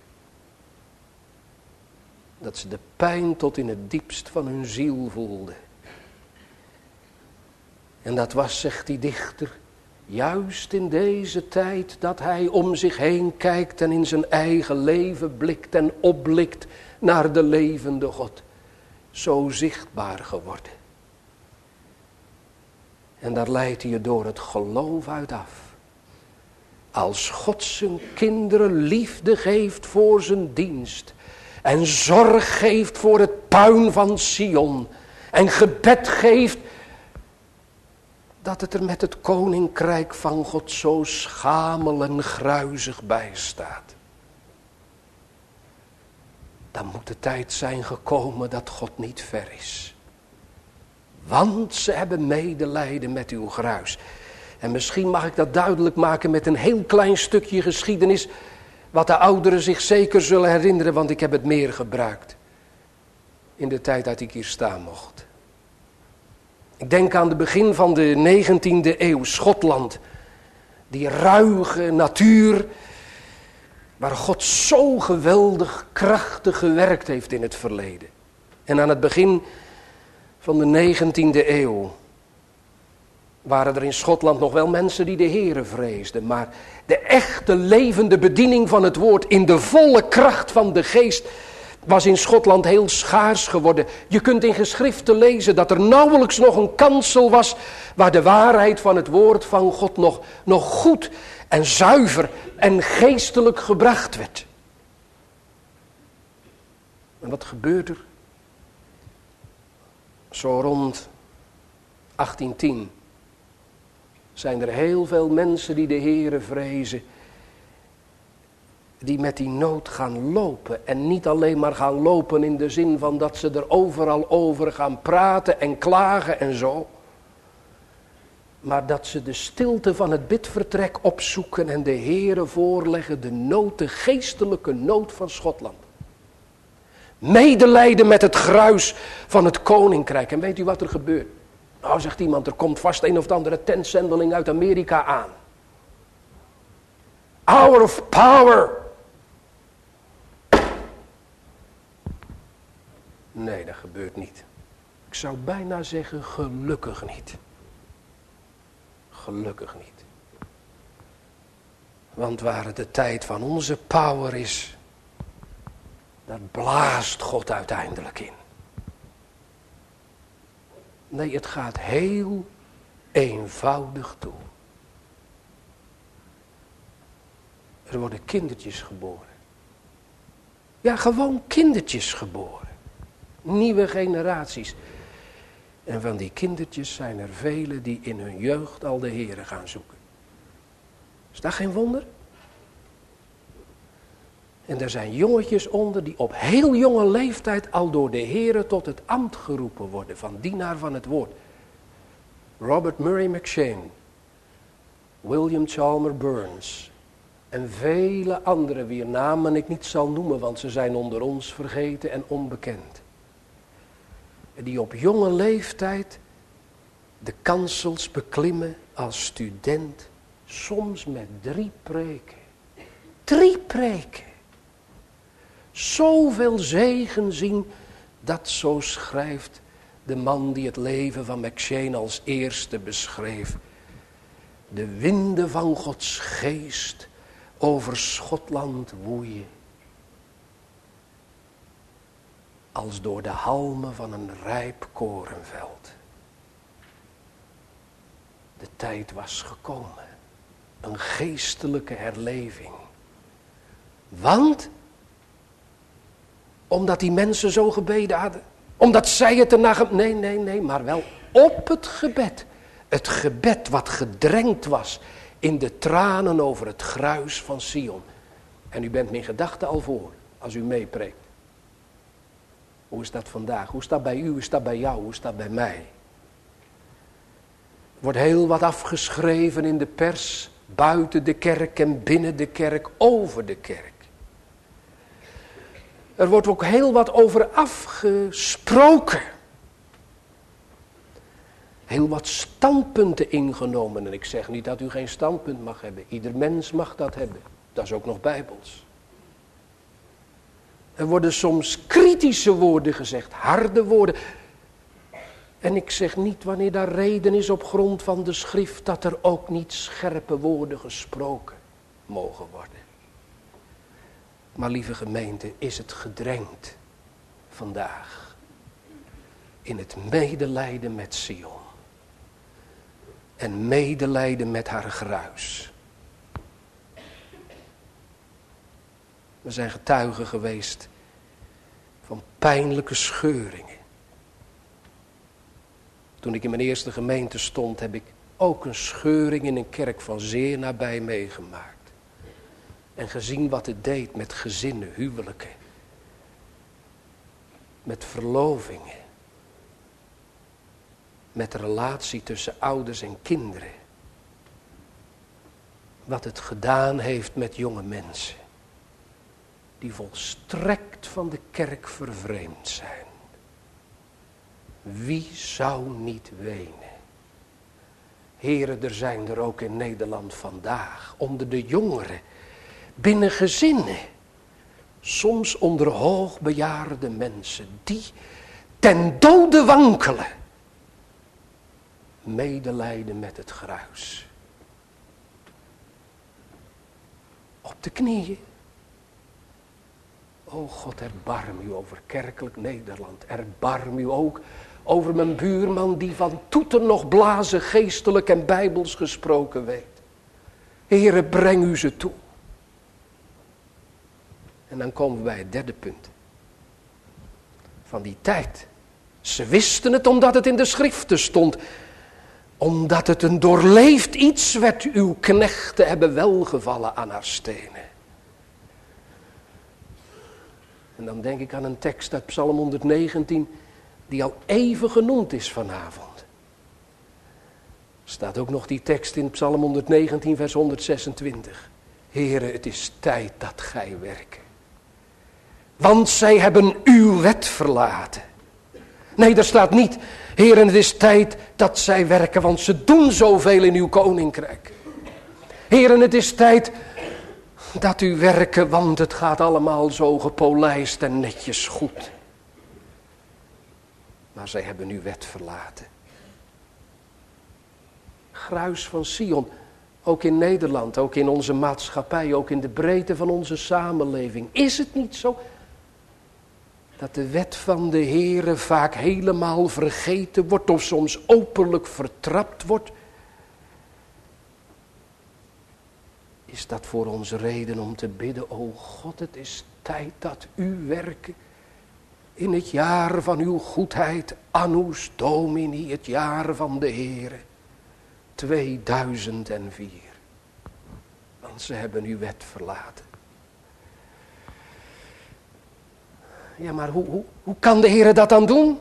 Dat ze de pijn tot in het diepst van hun ziel voelden. En dat was, zegt die dichter, juist in deze tijd dat hij om zich heen kijkt en in zijn eigen leven blikt en opblikt naar de levende God. Zo zichtbaar geworden. En daar leidt hij je door het geloof uit af. Als God zijn kinderen liefde geeft voor zijn dienst. En zorg geeft voor het puin van Sion. En gebed geeft dat het er met het koninkrijk van God zo schamel en gruizig bij staat. Dan moet de tijd zijn gekomen dat God niet ver is. Want ze hebben medelijden met uw gruis. En misschien mag ik dat duidelijk maken met een heel klein stukje geschiedenis, wat de ouderen zich zeker zullen herinneren, want ik heb het meer gebruikt. In de tijd dat ik hier staan mocht. Ik denk aan het begin van de negentiende eeuw, Schotland. Die ruige natuur, waar God zo geweldig krachtig gewerkt heeft in het verleden. En aan het begin van de negentiende eeuw waren er in Schotland nog wel mensen die de Heere vreesden. Maar de echte levende bediening van het woord in de volle kracht van de geest was in Schotland heel schaars geworden. Je kunt in geschriften lezen dat er nauwelijks nog een kansel was waar de waarheid van het woord van God nog, nog goed en zuiver en geestelijk gebracht werd. En wat gebeurt er? Zo rond achttien tien zijn er heel veel mensen die de Heere vrezen, die met die nood gaan lopen. En niet alleen maar gaan lopen in de zin van dat ze er overal over gaan praten en klagen en zo. Maar dat ze de stilte van het bidvertrek opzoeken en de Heere voorleggen de nood, de geestelijke nood van Schotland. Medelijden met het gruis van het koninkrijk. En weet u wat er gebeurt? Nou, zegt iemand, er komt vast een of andere tentzendeling uit Amerika aan. Hour of power. Nee, dat gebeurt niet. Ik zou bijna zeggen, gelukkig niet. Gelukkig niet. Want waar het de tijd van onze power is, daar blaast God uiteindelijk in. Nee, het gaat heel eenvoudig toe. Er worden kindertjes geboren. Ja, gewoon kindertjes geboren. Nieuwe generaties. En van die kindertjes zijn er velen die in hun jeugd al de Here gaan zoeken. Is dat geen wonder? En er zijn jongetjes onder die op heel jonge leeftijd al door de Here tot het ambt geroepen worden van dienaar van het woord. Robert Murray M'Cheyne, William Chalmers Burns en vele anderen wier namen ik niet zal noemen, want ze zijn onder ons vergeten en onbekend. Die op jonge leeftijd de kansels beklimmen als student, soms met drie preken. Drie preken. Zoveel zegen zien, dat zo schrijft de man die het leven van M'Cheyne als eerste beschreef. De winden van Gods geest over Schotland woeien. Als door de halmen van een rijp korenveld. De tijd was gekomen. Een geestelijke herleving. Want, omdat die mensen zo gebeden hadden. Omdat zij het erna... Ge- nee, nee, nee, maar wel op het gebed. Het gebed wat gedrenkt was in de tranen over het gruis van Sion. En u bent mijn gedachten al voor, als u meepreekt. Hoe is dat vandaag? Hoe is dat bij u? Hoe is dat bij jou? Hoe is dat bij mij? Er wordt heel wat afgeschreven in de pers, buiten de kerk en binnen de kerk, over de kerk. Er wordt ook heel wat over afgesproken. Heel wat standpunten ingenomen. En ik zeg niet dat u geen standpunt mag hebben. Ieder mens mag dat hebben. Dat is ook nog bijbels. Er worden soms kritische woorden gezegd, harde woorden. En ik zeg niet wanneer daar reden is op grond van de schrift, dat er ook niet scherpe woorden gesproken mogen worden. Maar lieve gemeente, is het gedrenkt vandaag in het medelijden met Sion. En medelijden met haar gruis. We zijn getuigen geweest van pijnlijke scheuringen. Toen ik in mijn eerste gemeente stond, heb ik ook een scheuring in een kerk van zeer nabij meegemaakt. En gezien wat het deed met gezinnen, huwelijken. Met verlovingen. Met de relatie tussen ouders en kinderen. Wat het gedaan heeft met jonge mensen. Die volstrekt van de kerk vervreemd zijn. Wie zou niet wenen? Heren, er zijn er ook in Nederland vandaag, onder de jongeren, binnen gezinnen, soms onder hoogbejaarde mensen, die ten dode wankelen. Medelijden met het gruis. Op de knieën. O God, erbarm u over kerkelijk Nederland. Erbarm u ook over mijn buurman die van toeten nog blazen geestelijk en bijbels gesproken weet. Heere, breng u ze toe. En dan komen we bij het derde punt. Van die tijd. Ze wisten het omdat het in de schriften stond. Omdat het een doorleefd iets werd, uw knechten hebben welgevallen aan haar stenen. En dan denk ik aan een tekst uit Psalm honderdnegentien, die al even genoemd is vanavond. Er staat ook nog die tekst in Psalm honderdnegentien, vers honderdzesentwintig. Heere, het is tijd dat gij werkt. Want zij hebben uw wet verlaten. Nee, daar staat niet, Heere, het is tijd dat zij werken, want ze doen zoveel in uw koninkrijk. Heere, het is tijd dat u werken, want het gaat allemaal zo gepolijst en netjes goed. Maar zij hebben uw wet verlaten. Gruis van Sion, Ook in Nederland, ook in onze maatschappij, ook in de breedte van onze samenleving. Is het niet zo dat de wet van de Heere vaak helemaal vergeten wordt of soms openlijk vertrapt wordt? Is dat voor ons reden om te bidden, o God, het is tijd dat u werken in het jaar van uw goedheid, Annus Domini, het jaar van de Heere, tweeduizend vier. Want ze hebben uw wet verlaten. Ja, maar hoe, hoe, hoe kan de Heere dat dan doen?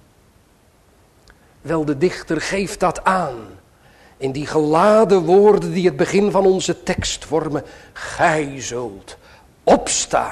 Wel, de dichter geeft dat aan. In die geladen woorden die het begin van onze tekst vormen. Gij zult opstaan.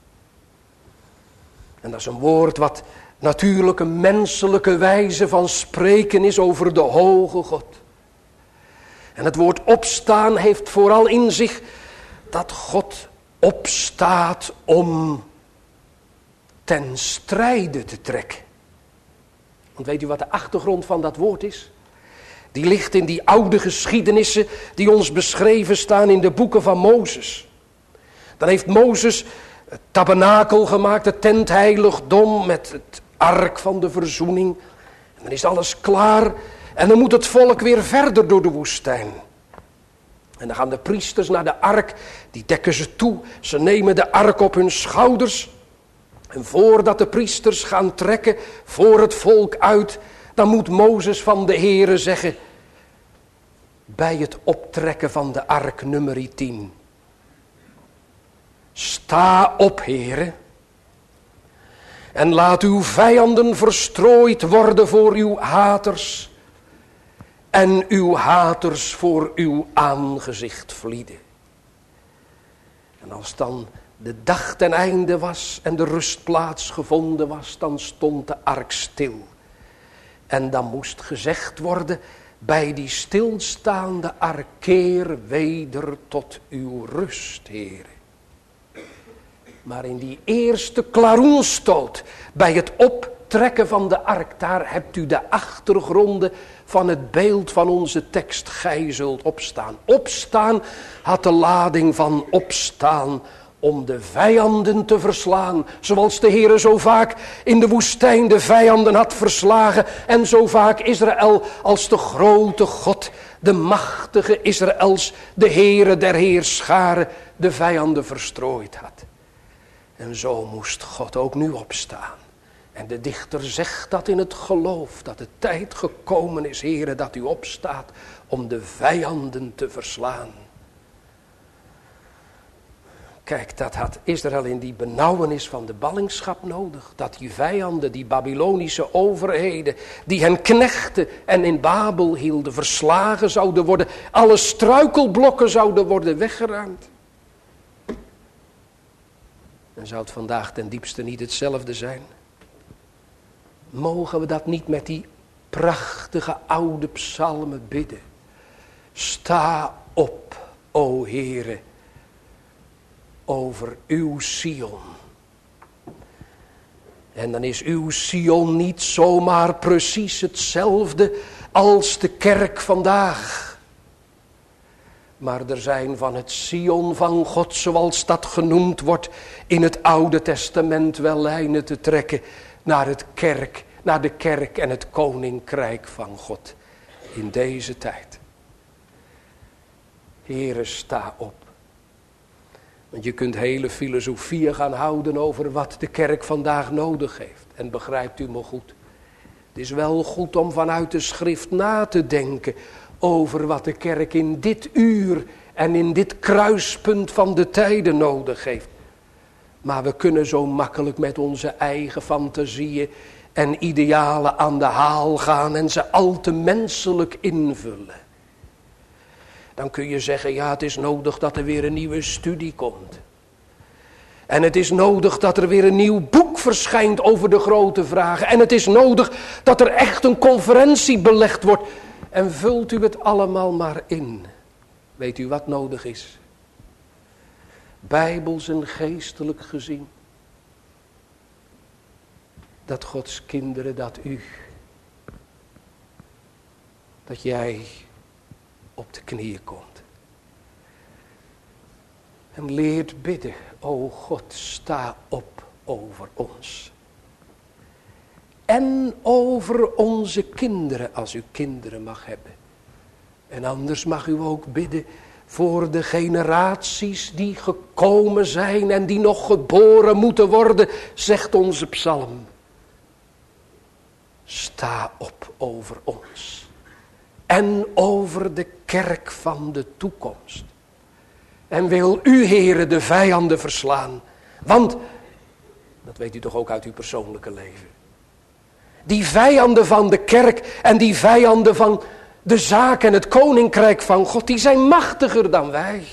En dat is een woord wat natuurlijk een menselijke wijze van spreken is over de hoge God. En het woord opstaan heeft vooral in zich dat God opstaat om ten strijde te trekken. Want weet u wat de achtergrond van dat woord is? Die ligt in die oude geschiedenissen die ons beschreven staan in de boeken van Mozes. Dan heeft Mozes het tabernakel gemaakt, het tentheiligdom met het ark van de verzoening. En dan is alles klaar en dan moet het volk weer verder door de woestijn. En dan gaan de priesters naar de ark, die dekken ze toe. Ze nemen de ark op hun schouders. En voordat de priesters gaan trekken voor het volk uit, dan moet Mozes van de Heere zeggen, bij het optrekken van de ark nummer tien. Sta op, Heere, en laat uw vijanden verstrooid worden voor uw haters, en uw haters voor uw aangezicht vlieden. En als dan de dag ten einde was en de rustplaats gevonden was, dan stond de ark stil. En dan moest gezegd worden, bij die stilstaande ark, keer weder tot uw rust, Heere. Maar in die eerste klaroenstoot, bij het optrekken van de ark, daar hebt u de achtergronden van het beeld van onze tekst, gij zult opstaan. Opstaan had de lading van opstaan om de vijanden te verslaan. Zoals de Heere zo vaak in de woestijn de vijanden had verslagen. En zo vaak Israël als de grote God, de machtige Israëls, de Heere der heerscharen, de vijanden verstrooid had. En zo moest God ook nu opstaan. En de dichter zegt dat in het geloof, dat de tijd gekomen is, Heere, dat u opstaat om de vijanden te verslaan. Kijk, dat had Israël in die benauwenis van de ballingschap nodig. Dat die vijanden, die Babylonische overheden, die hen knechten en in Babel hielden, verslagen zouden worden. Alle struikelblokken zouden worden weggeruimd. En zou het vandaag ten diepste niet hetzelfde zijn? Mogen we dat niet met die prachtige oude psalmen bidden? Sta op, o Heere, over uw Sion. En dan is uw Sion niet zomaar precies hetzelfde als de kerk vandaag. Maar er zijn van het Sion van God, zoals dat genoemd wordt in het Oude Testament, wel lijnen te trekken naar het kerk, naar de kerk en het koninkrijk van God in deze tijd. Heere, sta op. Want je kunt hele filosofieën gaan houden over wat de kerk vandaag nodig heeft. En begrijpt u me goed? Het is wel goed om vanuit de schrift na te denken over wat de kerk in dit uur en in dit kruispunt van de tijden nodig heeft. Maar we kunnen zo makkelijk met onze eigen fantasieën en idealen aan de haal gaan en ze al te menselijk invullen. Dan kun je zeggen, ja, het is nodig dat er weer een nieuwe studie komt. En het is nodig dat er weer een nieuw boek verschijnt over de grote vragen. En het is nodig dat er echt een conferentie belegd wordt. En vult u het allemaal maar in. Weet u wat nodig is? Bijbels en geestelijk gezien. Dat Gods kinderen, dat u, dat jij op de knieën komt. En leert bidden, o God, sta op over ons. En over onze kinderen, als u kinderen mag hebben. En anders mag u ook bidden voor de generaties die gekomen zijn en die nog geboren moeten worden, zegt onze psalm. Sta op over ons. En over de kerk van de toekomst. En wil u, Heere, de vijanden verslaan. Want, dat weet u toch ook uit uw persoonlijke leven. Die vijanden van de kerk en die vijanden van de zaak en het koninkrijk van God, die zijn machtiger dan wij.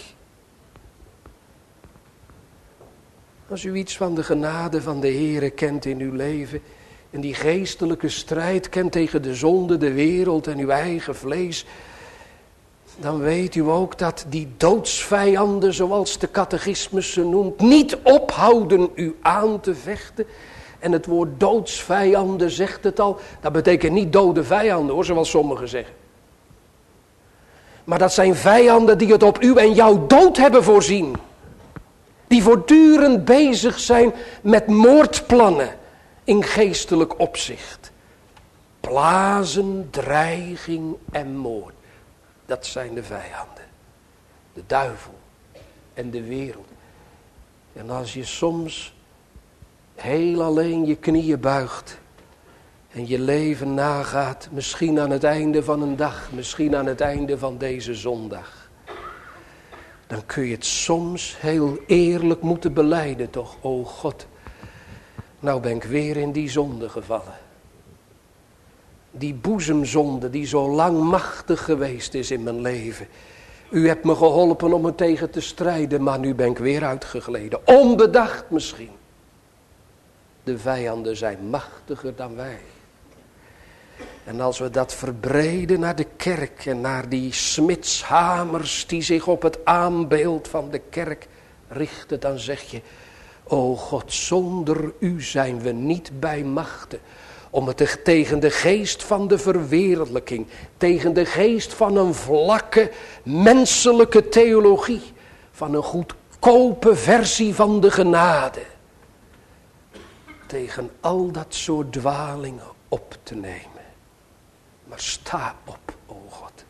Als u iets van de genade van de Heere kent in uw leven en die geestelijke strijd kent tegen de zonde, de wereld en uw eigen vlees, dan weet u ook dat die doodsvijanden, zoals de catechismus ze noemt, niet ophouden u aan te vechten. En het woord doodsvijanden zegt het al, dat betekent niet dode vijanden hoor, zoals sommigen zeggen. Maar dat zijn vijanden die het op u en jou dood hebben voorzien. Die voortdurend bezig zijn met moordplannen in geestelijk opzicht. Blazen, dreiging en moord. Dat zijn de vijanden. De duivel en de wereld. En als je soms heel alleen je knieën buigt en je leven nagaat, misschien aan het einde van een dag, misschien aan het einde van deze zondag, dan kun je het soms heel eerlijk moeten belijden toch. O God, nou ben ik weer in die zonde gevallen. Die boezemzonde die zo lang machtig geweest is in mijn leven. U hebt me geholpen om er tegen te strijden, maar nu ben ik weer uitgegleden. Onbedacht misschien. De vijanden zijn machtiger dan wij. En als we dat verbreden naar de kerk en naar die smidshamers die zich op het aanbeeld van de kerk richten, dan zeg je, o God, zonder u zijn we niet bij machten om het tegen de geest van de verwereldlijking, tegen de geest van een vlakke menselijke theologie, van een goedkope versie van de genade, tegen al dat soort dwalingen op te nemen. Maar sta op, o God.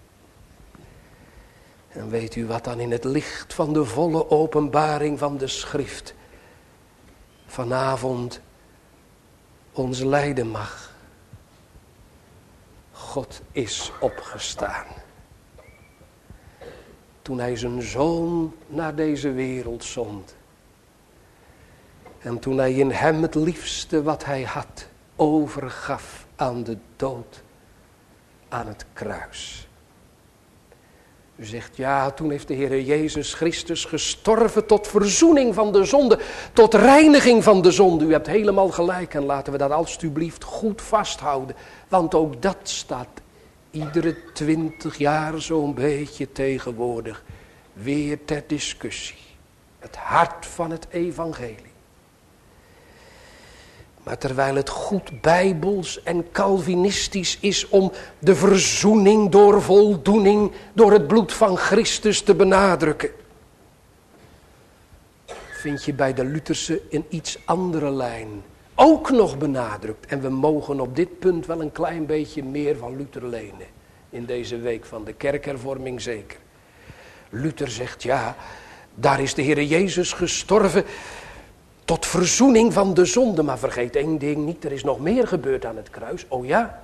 En weet u wat dan in het licht van de volle openbaring van de schrift vanavond ons lijden mag? God is opgestaan. Toen hij zijn zoon naar deze wereld zond. En toen hij in hem het liefste wat hij had overgaf aan de dood, aan het kruis. U zegt, ja, toen heeft de Heer Jezus Christus gestorven tot verzoening van de zonde, tot reiniging van de zonde. U hebt helemaal gelijk en laten we dat alstublieft goed vasthouden. Want ook dat staat iedere twintig jaar zo'n beetje tegenwoordig weer ter discussie. Het hart van het evangelie. Maar terwijl het goed bijbels en calvinistisch is om de verzoening door voldoening, door het bloed van Christus te benadrukken, vind je bij de Lutherse een iets andere lijn ook nog benadrukt. En we mogen op dit punt wel een klein beetje meer van Luther lenen. In deze week van de kerkhervorming zeker. Luther zegt, ja, daar is de Heer Jezus gestorven tot verzoening van de zonde. Maar vergeet één ding niet, er is nog meer gebeurd aan het kruis. Oh ja.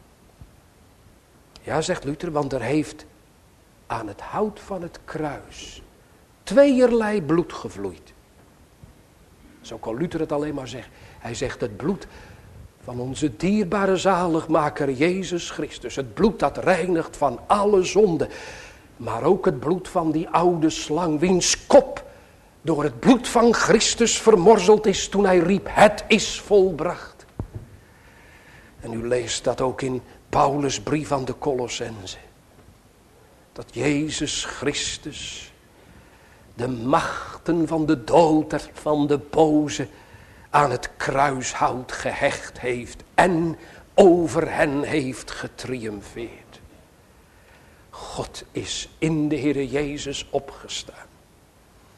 Ja, zegt Luther, want er heeft aan het hout van het kruis tweeërlei bloed gevloeid. Zo kan Luther het alleen maar zeggen. Hij zegt het bloed van onze dierbare zaligmaker Jezus Christus. Het bloed dat reinigt van alle zonde. Maar ook het bloed van die oude slang, wiens kop door het bloed van Christus vermorzeld is toen hij riep, het is volbracht. En u leest dat ook in Paulus' brief aan de Colossense. Dat Jezus Christus de machten van de dood en van de boze aan het kruishout gehecht heeft en over hen heeft getriumfeerd. God is in de Heere Jezus opgestaan.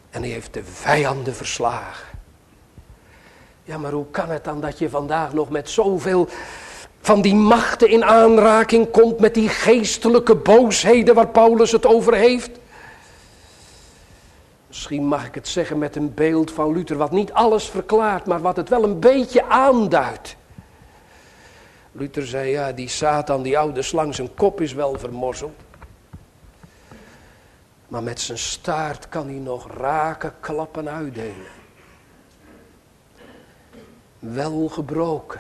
En hij heeft de vijanden verslagen. Ja, maar hoe kan het dan dat je vandaag nog met zoveel van die machten in aanraking komt, met die geestelijke boosheden waar Paulus het over heeft? Misschien mag ik het zeggen met een beeld van Luther, wat niet alles verklaart, maar wat het wel een beetje aanduidt. Luther zei, ja, die Satan, die oude slang, zijn kop is wel vermorzeld. Maar met zijn staart kan hij nog rake klappen uitdelen. Wel gebroken.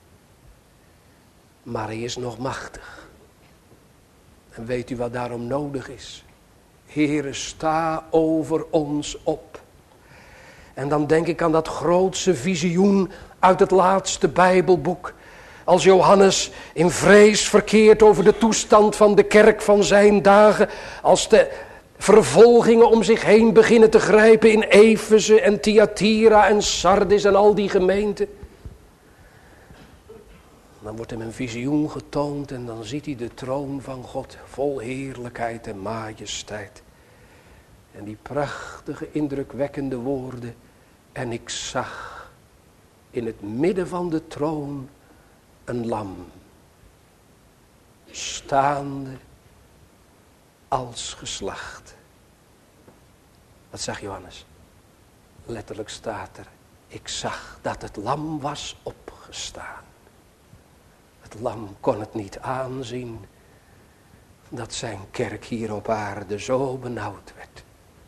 Maar hij is nog machtig. En weet u wat daarom nodig is? Heere, sta over ons op. En dan denk ik aan dat grootste visioen uit het laatste Bijbelboek. Als Johannes in vrees verkeert over de toestand van de kerk van zijn dagen. Als de vervolgingen om zich heen beginnen te grijpen in Efeze en Thyatira en Sardis en al die gemeenten. Dan wordt hem een visioen getoond en dan ziet hij de troon van God vol heerlijkheid en majesteit. En die prachtige, indrukwekkende woorden. En ik zag in het midden van de troon een lam, staande als geslacht. Wat zag Johannes? Letterlijk staat er, ik zag dat het lam was opgestaan. Het lam kon het niet aanzien dat zijn kerk hier op aarde zo benauwd werd.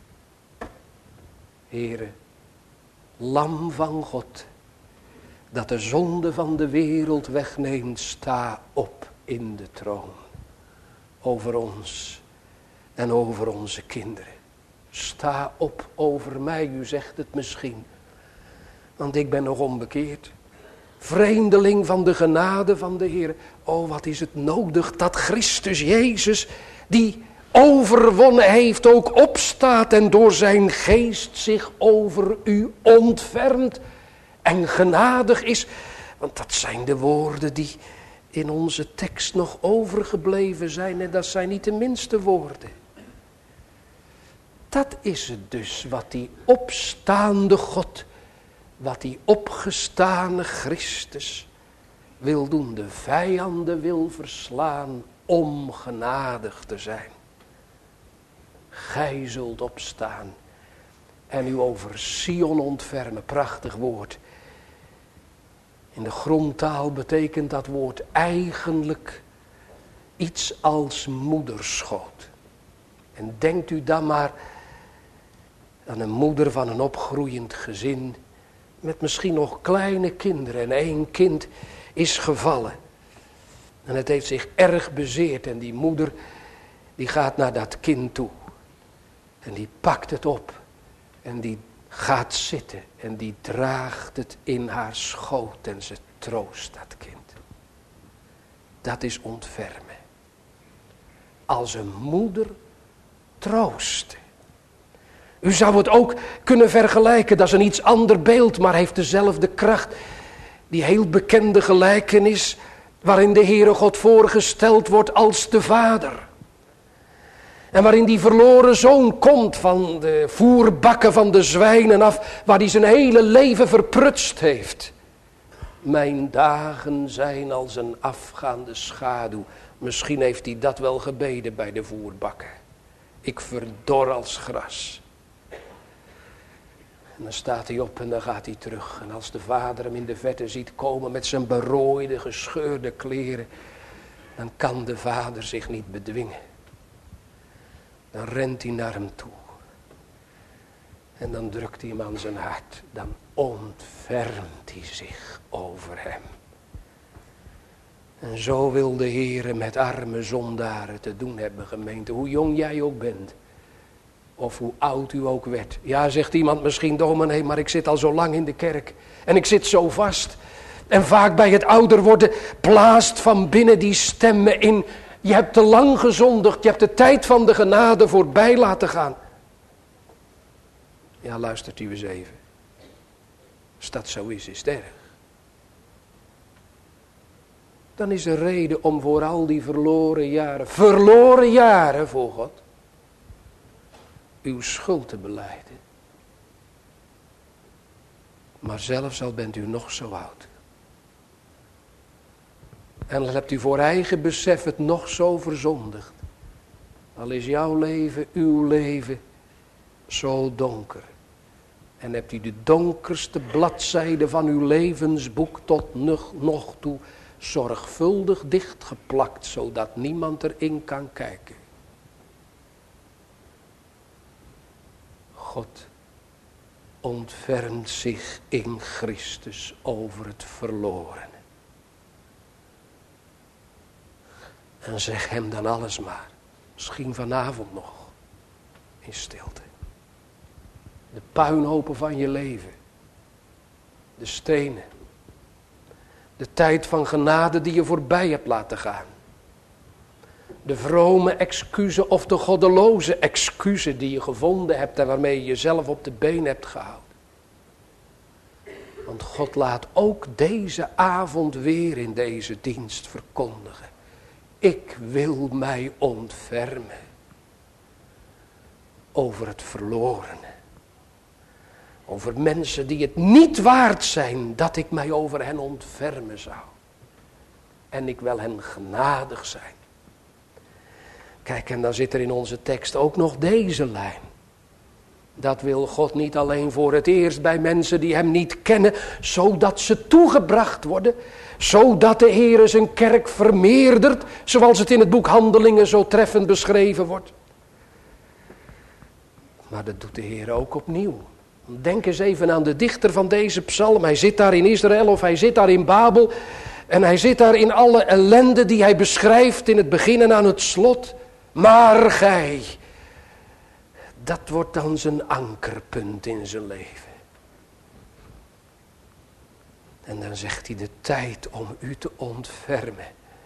Heere, lam van God, dat de zonde van de wereld wegneemt, sta op in de troon. Over ons en over onze kinderen. Sta op over mij, u zegt het misschien. Want ik ben nog onbekeerd. Vreemdeling van de genade van de Heer. Oh, wat is het nodig dat Christus Jezus, die overwonnen heeft, ook opstaat en door zijn geest zich over u ontfermt en genadig is. Want dat zijn de woorden die in onze tekst nog overgebleven zijn en dat zijn niet de minste woorden. Dat is het dus wat die opstaande God, wat die opgestane Christus wil doen. De vijanden wil verslaan om genadig te zijn. Gij zult opstaan en u over Sion ontfermen. Prachtig woord. In de grondtaal betekent dat woord eigenlijk iets als moederschoot. En denkt u dan maar aan een moeder van een opgroeiend gezin met misschien nog kleine kinderen. En één kind is gevallen. En het heeft zich erg bezeerd. En die moeder die gaat naar dat kind toe. En die pakt het op. En die gaat zitten. En die draagt het in haar schoot. En ze troost dat kind. Dat is ontfermen. Als een moeder troost. U zou het ook kunnen vergelijken, dat is een iets ander beeld, maar heeft dezelfde kracht. Die heel bekende gelijkenis waarin de Heere God voorgesteld wordt als de vader. En waarin die verloren zoon komt van de voerbakken van de zwijnen af, waar hij zijn hele leven verprutst heeft. Mijn dagen zijn als een afgaande schaduw. Misschien heeft hij dat wel gebeden bij de voerbakken. Ik verdor als gras. En dan staat hij op en dan gaat hij terug. En als de vader hem in de verte ziet komen met zijn berooide, gescheurde kleren, dan kan de vader zich niet bedwingen. Dan rent hij naar hem toe. En dan drukt hij hem aan zijn hart. Dan ontfermt hij zich over hem. En zo wil de Heere met arme zondaren te doen hebben, gemeente. Hoe jong jij ook bent. Of hoe oud u ook werd. Ja, zegt iemand misschien, dominee, maar ik zit al zo lang in de kerk. En ik zit zo vast. En vaak bij het ouder worden blaast van binnen die stemmen in. Je hebt te lang gezondigd. Je hebt de tijd van de genade voorbij laten gaan. Ja, luistert u eens even. Als dat zo is, is het erg. Dan is er reden om voor al die verloren jaren, verloren jaren voor God, uw schuld te belijden. Maar zelfs al bent u nog zo oud. En al hebt u voor eigen besef het nog zo verzondigd. Al is jouw leven, uw leven, zo donker. En hebt u de donkerste bladzijde van uw levensboek tot nog, nog toe zorgvuldig dichtgeplakt, zodat niemand erin kan kijken. God ontfermt zich in Christus over het verloren. En zeg hem dan alles maar, misschien vanavond nog, in stilte. De puinhopen van je leven, de stenen, de tijd van genade die je voorbij hebt laten gaan. De vrome excuus of de goddeloze excuus die je gevonden hebt en waarmee je jezelf op de been hebt gehouden. Want God laat ook deze avond weer in deze dienst verkondigen. Ik wil mij ontfermen over het verlorene. Over mensen die het niet waard zijn dat ik mij over hen ontfermen zou. En ik wil hen genadig zijn. Kijk, en dan zit er in onze tekst ook nog deze lijn. Dat wil God niet alleen voor het eerst bij mensen die hem niet kennen, zodat ze toegebracht worden, zodat de Heer zijn kerk vermeerdert, zoals het in het boek Handelingen zo treffend beschreven wordt. Maar dat doet de Heer ook opnieuw. Denk eens even aan de dichter van deze psalm. Hij zit daar in Israël of hij zit daar in Babel. En hij zit daar in alle ellende die hij beschrijft in het begin en aan het slot. Maar gij, dat wordt dan zijn ankerpunt in zijn leven. En dan zegt hij, de tijd om u te ontfermen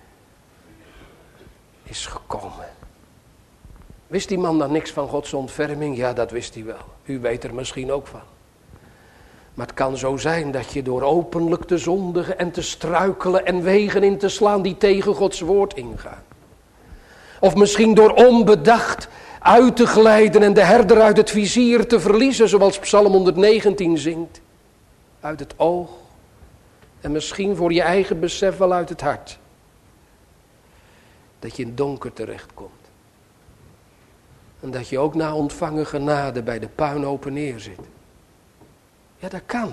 is gekomen. Wist die man dan niks van Gods ontferming? Ja, dat wist hij wel. U weet er misschien ook van. Maar het kan zo zijn dat je door openlijk te zondigen en te struikelen en wegen in te slaan die tegen Gods woord ingaan. Of misschien door onbedacht uit te glijden en de herder uit het vizier te verliezen, zoals Psalm honderddegentien zingt. Uit het oog en misschien voor je eigen besef wel uit het hart. Dat je in het donker terechtkomt. En dat je ook na ontvangen genade bij de puinhopen neerzit. Ja, dat kan.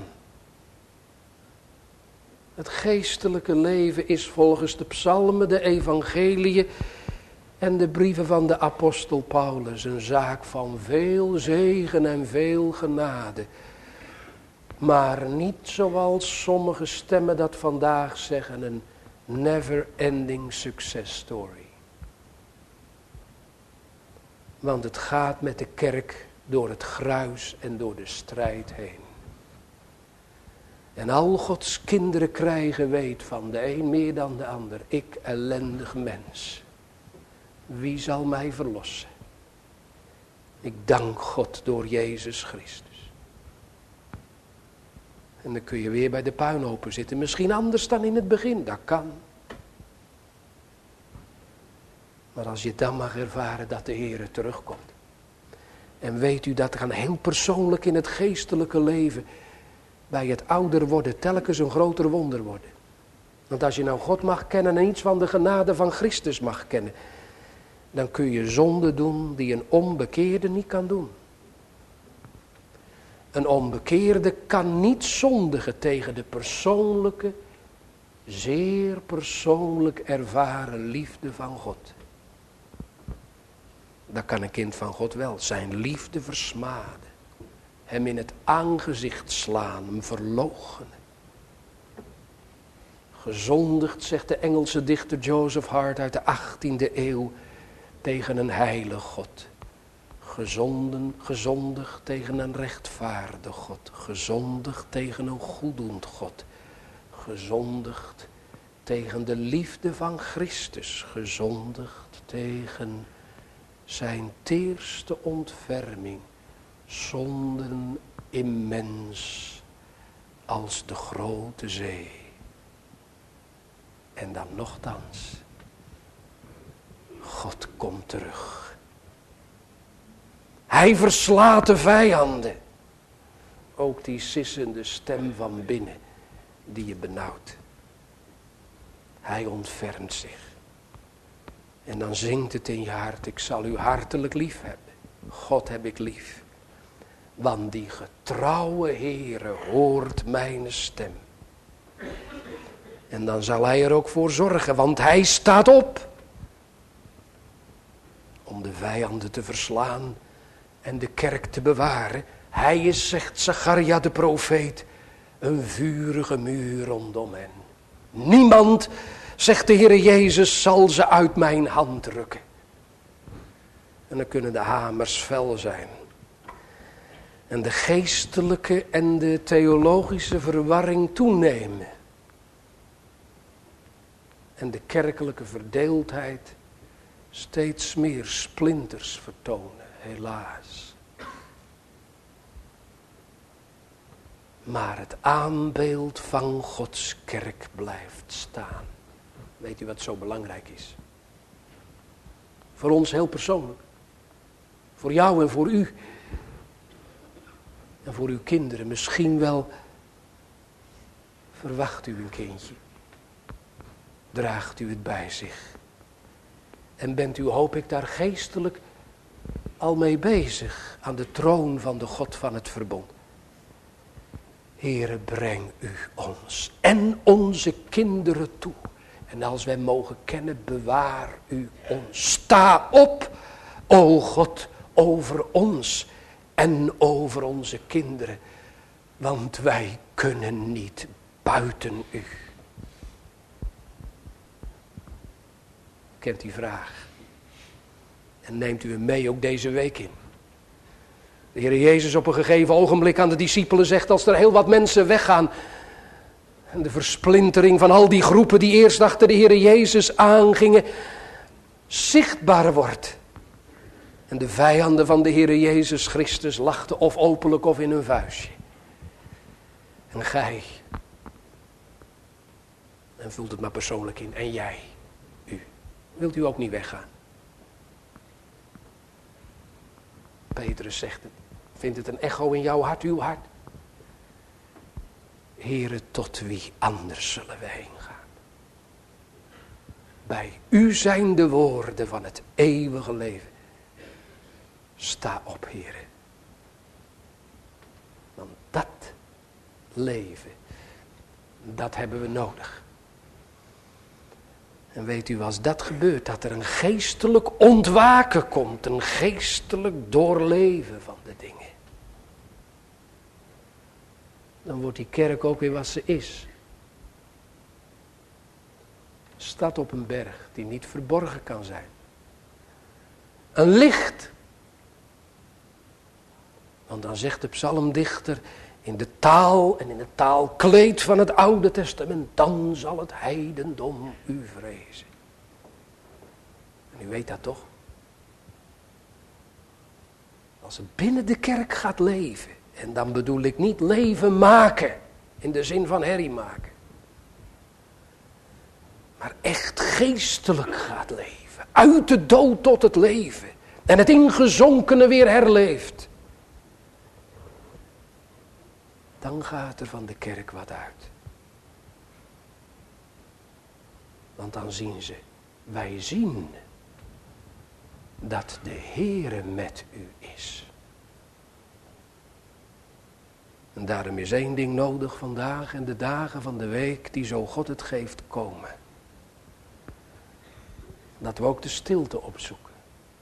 Het geestelijke leven is volgens de psalmen, de evangeliën en de brieven van de apostel Paulus een zaak van veel zegen en veel genade. Maar niet zoals sommige stemmen dat vandaag zeggen, een never-ending success story. Want het gaat met de kerk door het gruis en door de strijd heen. En al Gods kinderen krijgen weet van de een meer dan de ander. Ik ellendig mens. Wie zal mij verlossen? Ik dank God door Jezus Christus. En dan kun je weer bij de puinhopen zitten. Misschien anders dan in het begin. Dat kan. Maar als je dan mag ervaren dat de Heer terugkomt. En weet u dat gaan heel persoonlijk in het geestelijke leven. Bij het ouder worden telkens een groter wonder worden. Want als je nou God mag kennen en iets van de genade van Christus mag kennen. Dan kun je zonde doen die een onbekeerde niet kan doen. Een onbekeerde kan niet zondigen tegen de persoonlijke, zeer persoonlijk ervaren liefde van God. Dat kan een kind van God wel. Zijn liefde versmaden. Hem in het aangezicht slaan. Hem verloochenen. Gezondigd, zegt de Engelse dichter Joseph Hart uit de achttiende eeuw. Tegen een heilig God. Gezonden, gezondigd tegen een rechtvaardig God. Gezondigd tegen een goeddoend God. Gezondigd tegen de liefde van Christus. Gezondigd tegen zijn teerste ontferming, zonden immens als de grote zee. En dan nochtans, God komt terug. Hij verslaat de vijanden. Ook die sissende stem van binnen die je benauwt. Hij ontfermt zich. En dan zingt het in je hart, ik zal u hartelijk lief hebben. God heb ik lief. Want die getrouwe Heere hoort mijn stem. En dan zal hij er ook voor zorgen, want hij staat op. Om de vijanden te verslaan en de kerk te bewaren. Hij is, zegt Zacharia de profeet, een vurige muur rondom hen. Niemand, zegt de Heere Jezus, zal ze uit mijn hand rukken. En dan kunnen de hamers fel zijn. En de geestelijke en de theologische verwarring toenemen. En de kerkelijke verdeeldheid steeds meer splinters vertonen, helaas. Maar het aanbeeld van Gods kerk blijft staan. Weet u wat zo belangrijk is? Voor ons heel persoonlijk. Voor jou en voor u. En voor uw kinderen. Misschien wel verwacht u een kindje. Draagt u het bij zich. En bent u, hoop ik, daar geestelijk al mee bezig. Aan de troon van de God van het verbond. Heere, breng u ons en onze kinderen toe. En als wij mogen kennen, bewaar u ons. Sta op, o God, over ons en over onze kinderen. Want wij kunnen niet buiten u. Kent die vraag. En neemt u hem mee ook deze week in. De Heer Jezus op een gegeven ogenblik aan de discipelen zegt, als er heel wat mensen weggaan. En de versplintering van al die groepen die eerst achter de Heer Jezus aangingen, zichtbaar wordt. En de vijanden van de Heer Jezus Christus lachten of openlijk of in een vuistje. En gij. En vult het maar persoonlijk in. En jij. U. Wilt u ook niet weggaan? Petrus zegt het. Vindt het een echo in jouw hart, uw hart? Heere, tot wie anders zullen wij heen gaan? Bij u zijn de woorden van het eeuwige leven. Sta op, Heere. Want dat leven, dat hebben we nodig. En weet u, als dat gebeurt, dat er een geestelijk ontwaken komt. Een geestelijk doorleven van de dingen. Dan wordt die kerk ook weer wat ze is. Een stad op een berg die niet verborgen kan zijn. Een licht. Want dan zegt de psalmdichter in de taal en in het taalkleed van het Oude Testament. Dan zal het heidendom u vrezen. En u weet dat toch? Als het binnen de kerk gaat leven. En dan bedoel ik niet leven maken. In de zin van herrie maken. Maar echt geestelijk gaat leven. Uit de dood tot het leven. En het ingezonkene weer herleeft. Dan gaat er van de kerk wat uit. Want dan zien ze. Wij zien. Dat de Heere met u is. En daarom is één ding nodig vandaag en de dagen van de week die zo God het geeft komen. Dat we ook de stilte opzoeken.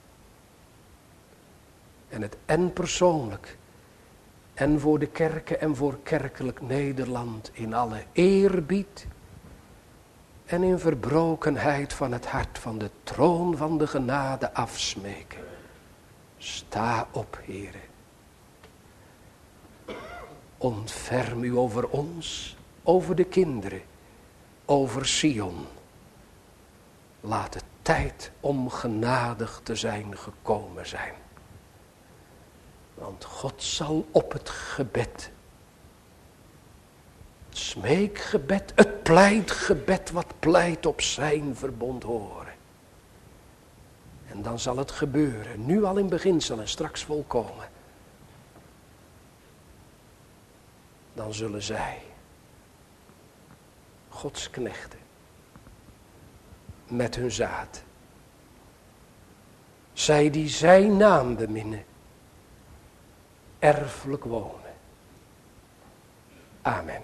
En het en persoonlijk en voor de kerken en voor kerkelijk Nederland in alle eerbied en in verbrokenheid van het hart van de troon van de genade afsmeken. Sta op, Heere. Ontferm u over ons, over de kinderen, over Sion. Laat het tijd om genadig te zijn gekomen zijn. Want God zal op het gebed, het smeekgebed, het pleitgebed wat pleit op zijn verbond horen. En dan zal het gebeuren, nu al in beginsel en straks volkomen. dan zullen zij, Gods knechten, met hun zaad, zij die zijn naam beminnen, erfelijk wonen. Amen.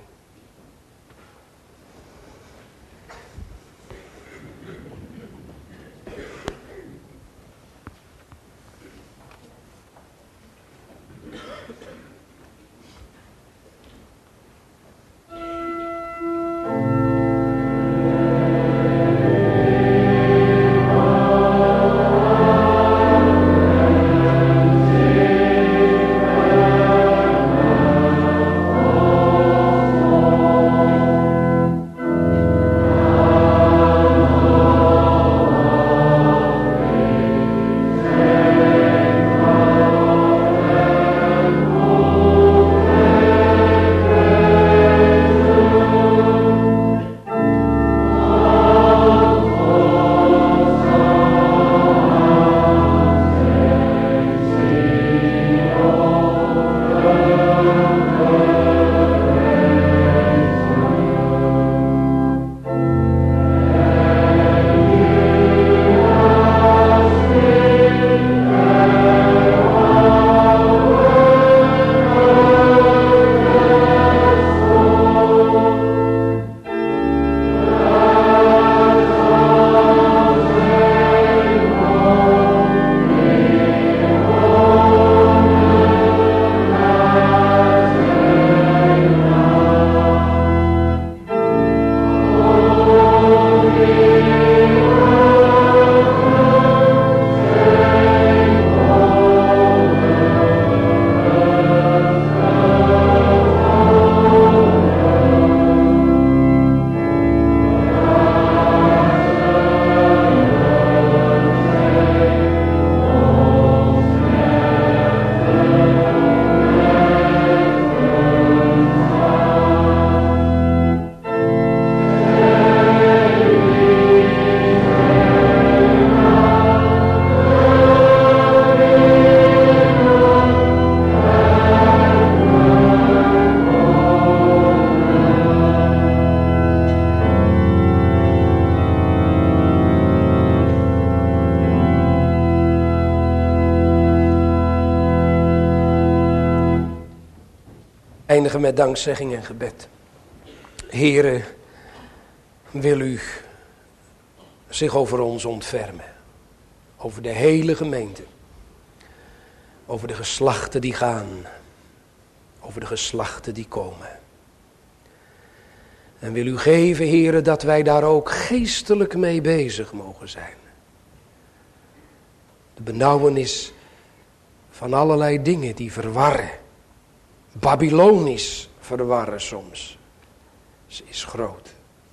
Eindigen met dankzegging en gebed. Heere, wil u zich over ons ontfermen. Over de hele gemeente. Over de geslachten die gaan. Over de geslachten die komen. En wil u geven, Heere, dat wij daar ook geestelijk mee bezig mogen zijn. De benauwenis van allerlei dingen die verwarren. Babylonisch verwarren soms. Ze is groot.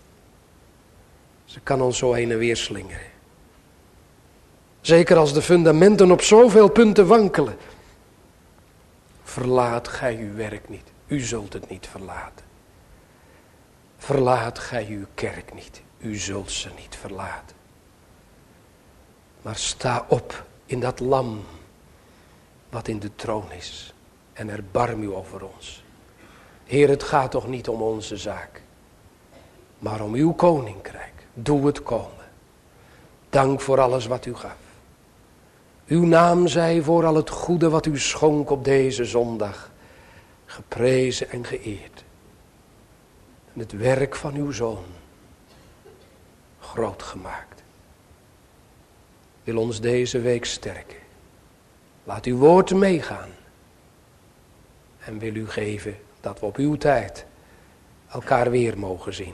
Ze kan ons zo heen en weer slingeren. Zeker als de fundamenten op zoveel punten wankelen. Verlaat gij uw werk niet. U zult het niet verlaten. Verlaat gij uw kerk niet. U zult ze niet verlaten. Maar sta op in dat lam wat in de troon is. En erbarm u over ons. Heer, het gaat toch niet om onze zaak. Maar om uw koninkrijk. Doe het komen. Dank voor alles wat u gaf. Uw naam zij voor al het goede wat u schonk op deze zondag. Geprezen en geëerd. En het werk van uw zoon. Groot gemaakt. Wil ons deze week sterken. Laat uw woord meegaan. En wil u geven dat we op uw tijd elkaar weer mogen zien.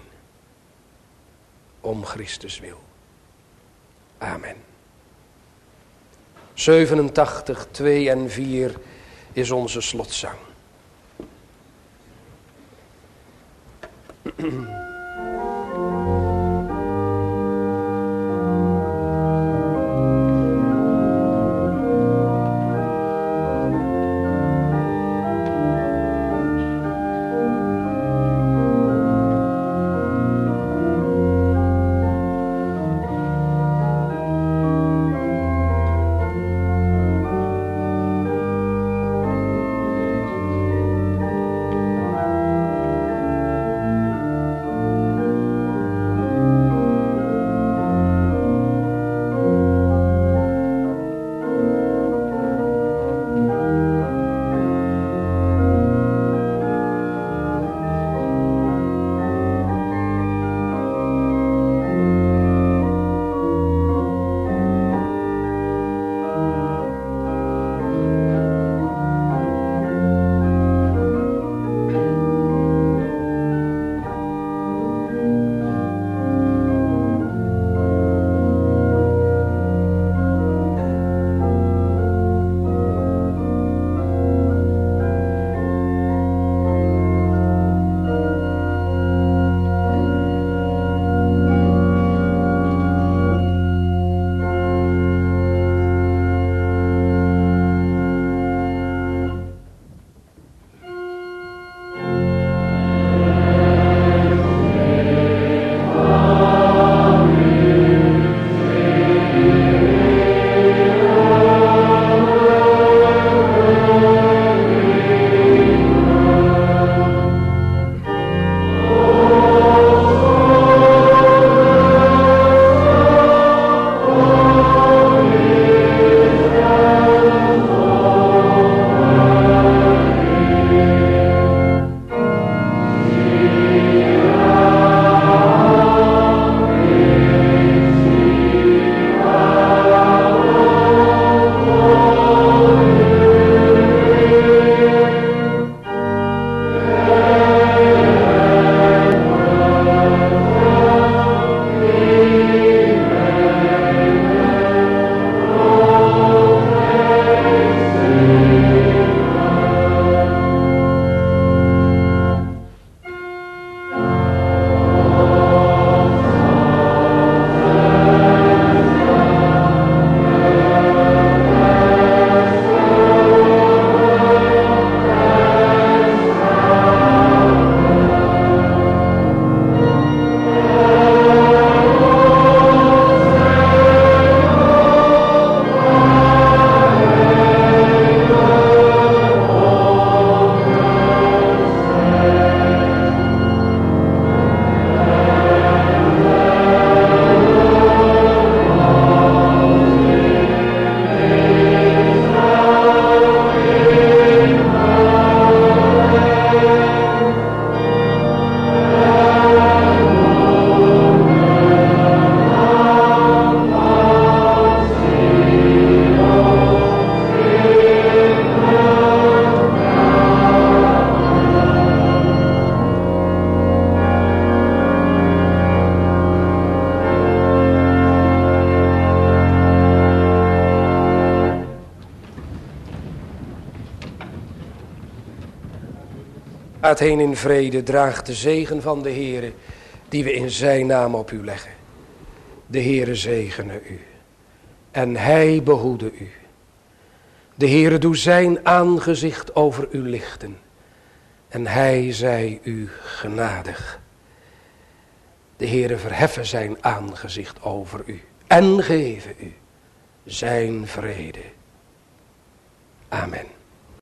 Om Christus wil. Amen. zevenentachtig, twee en vier is onze slotzang. Gaat heen in vrede, draagt de zegen van de Heere, die we in zijn naam op u leggen. De Heere zegene u. En hij behoede u. De Heere doe zijn aangezicht over u lichten. En hij zij u genadig. De Heere verheffen zijn aangezicht over u. En geven u zijn vrede. Amen.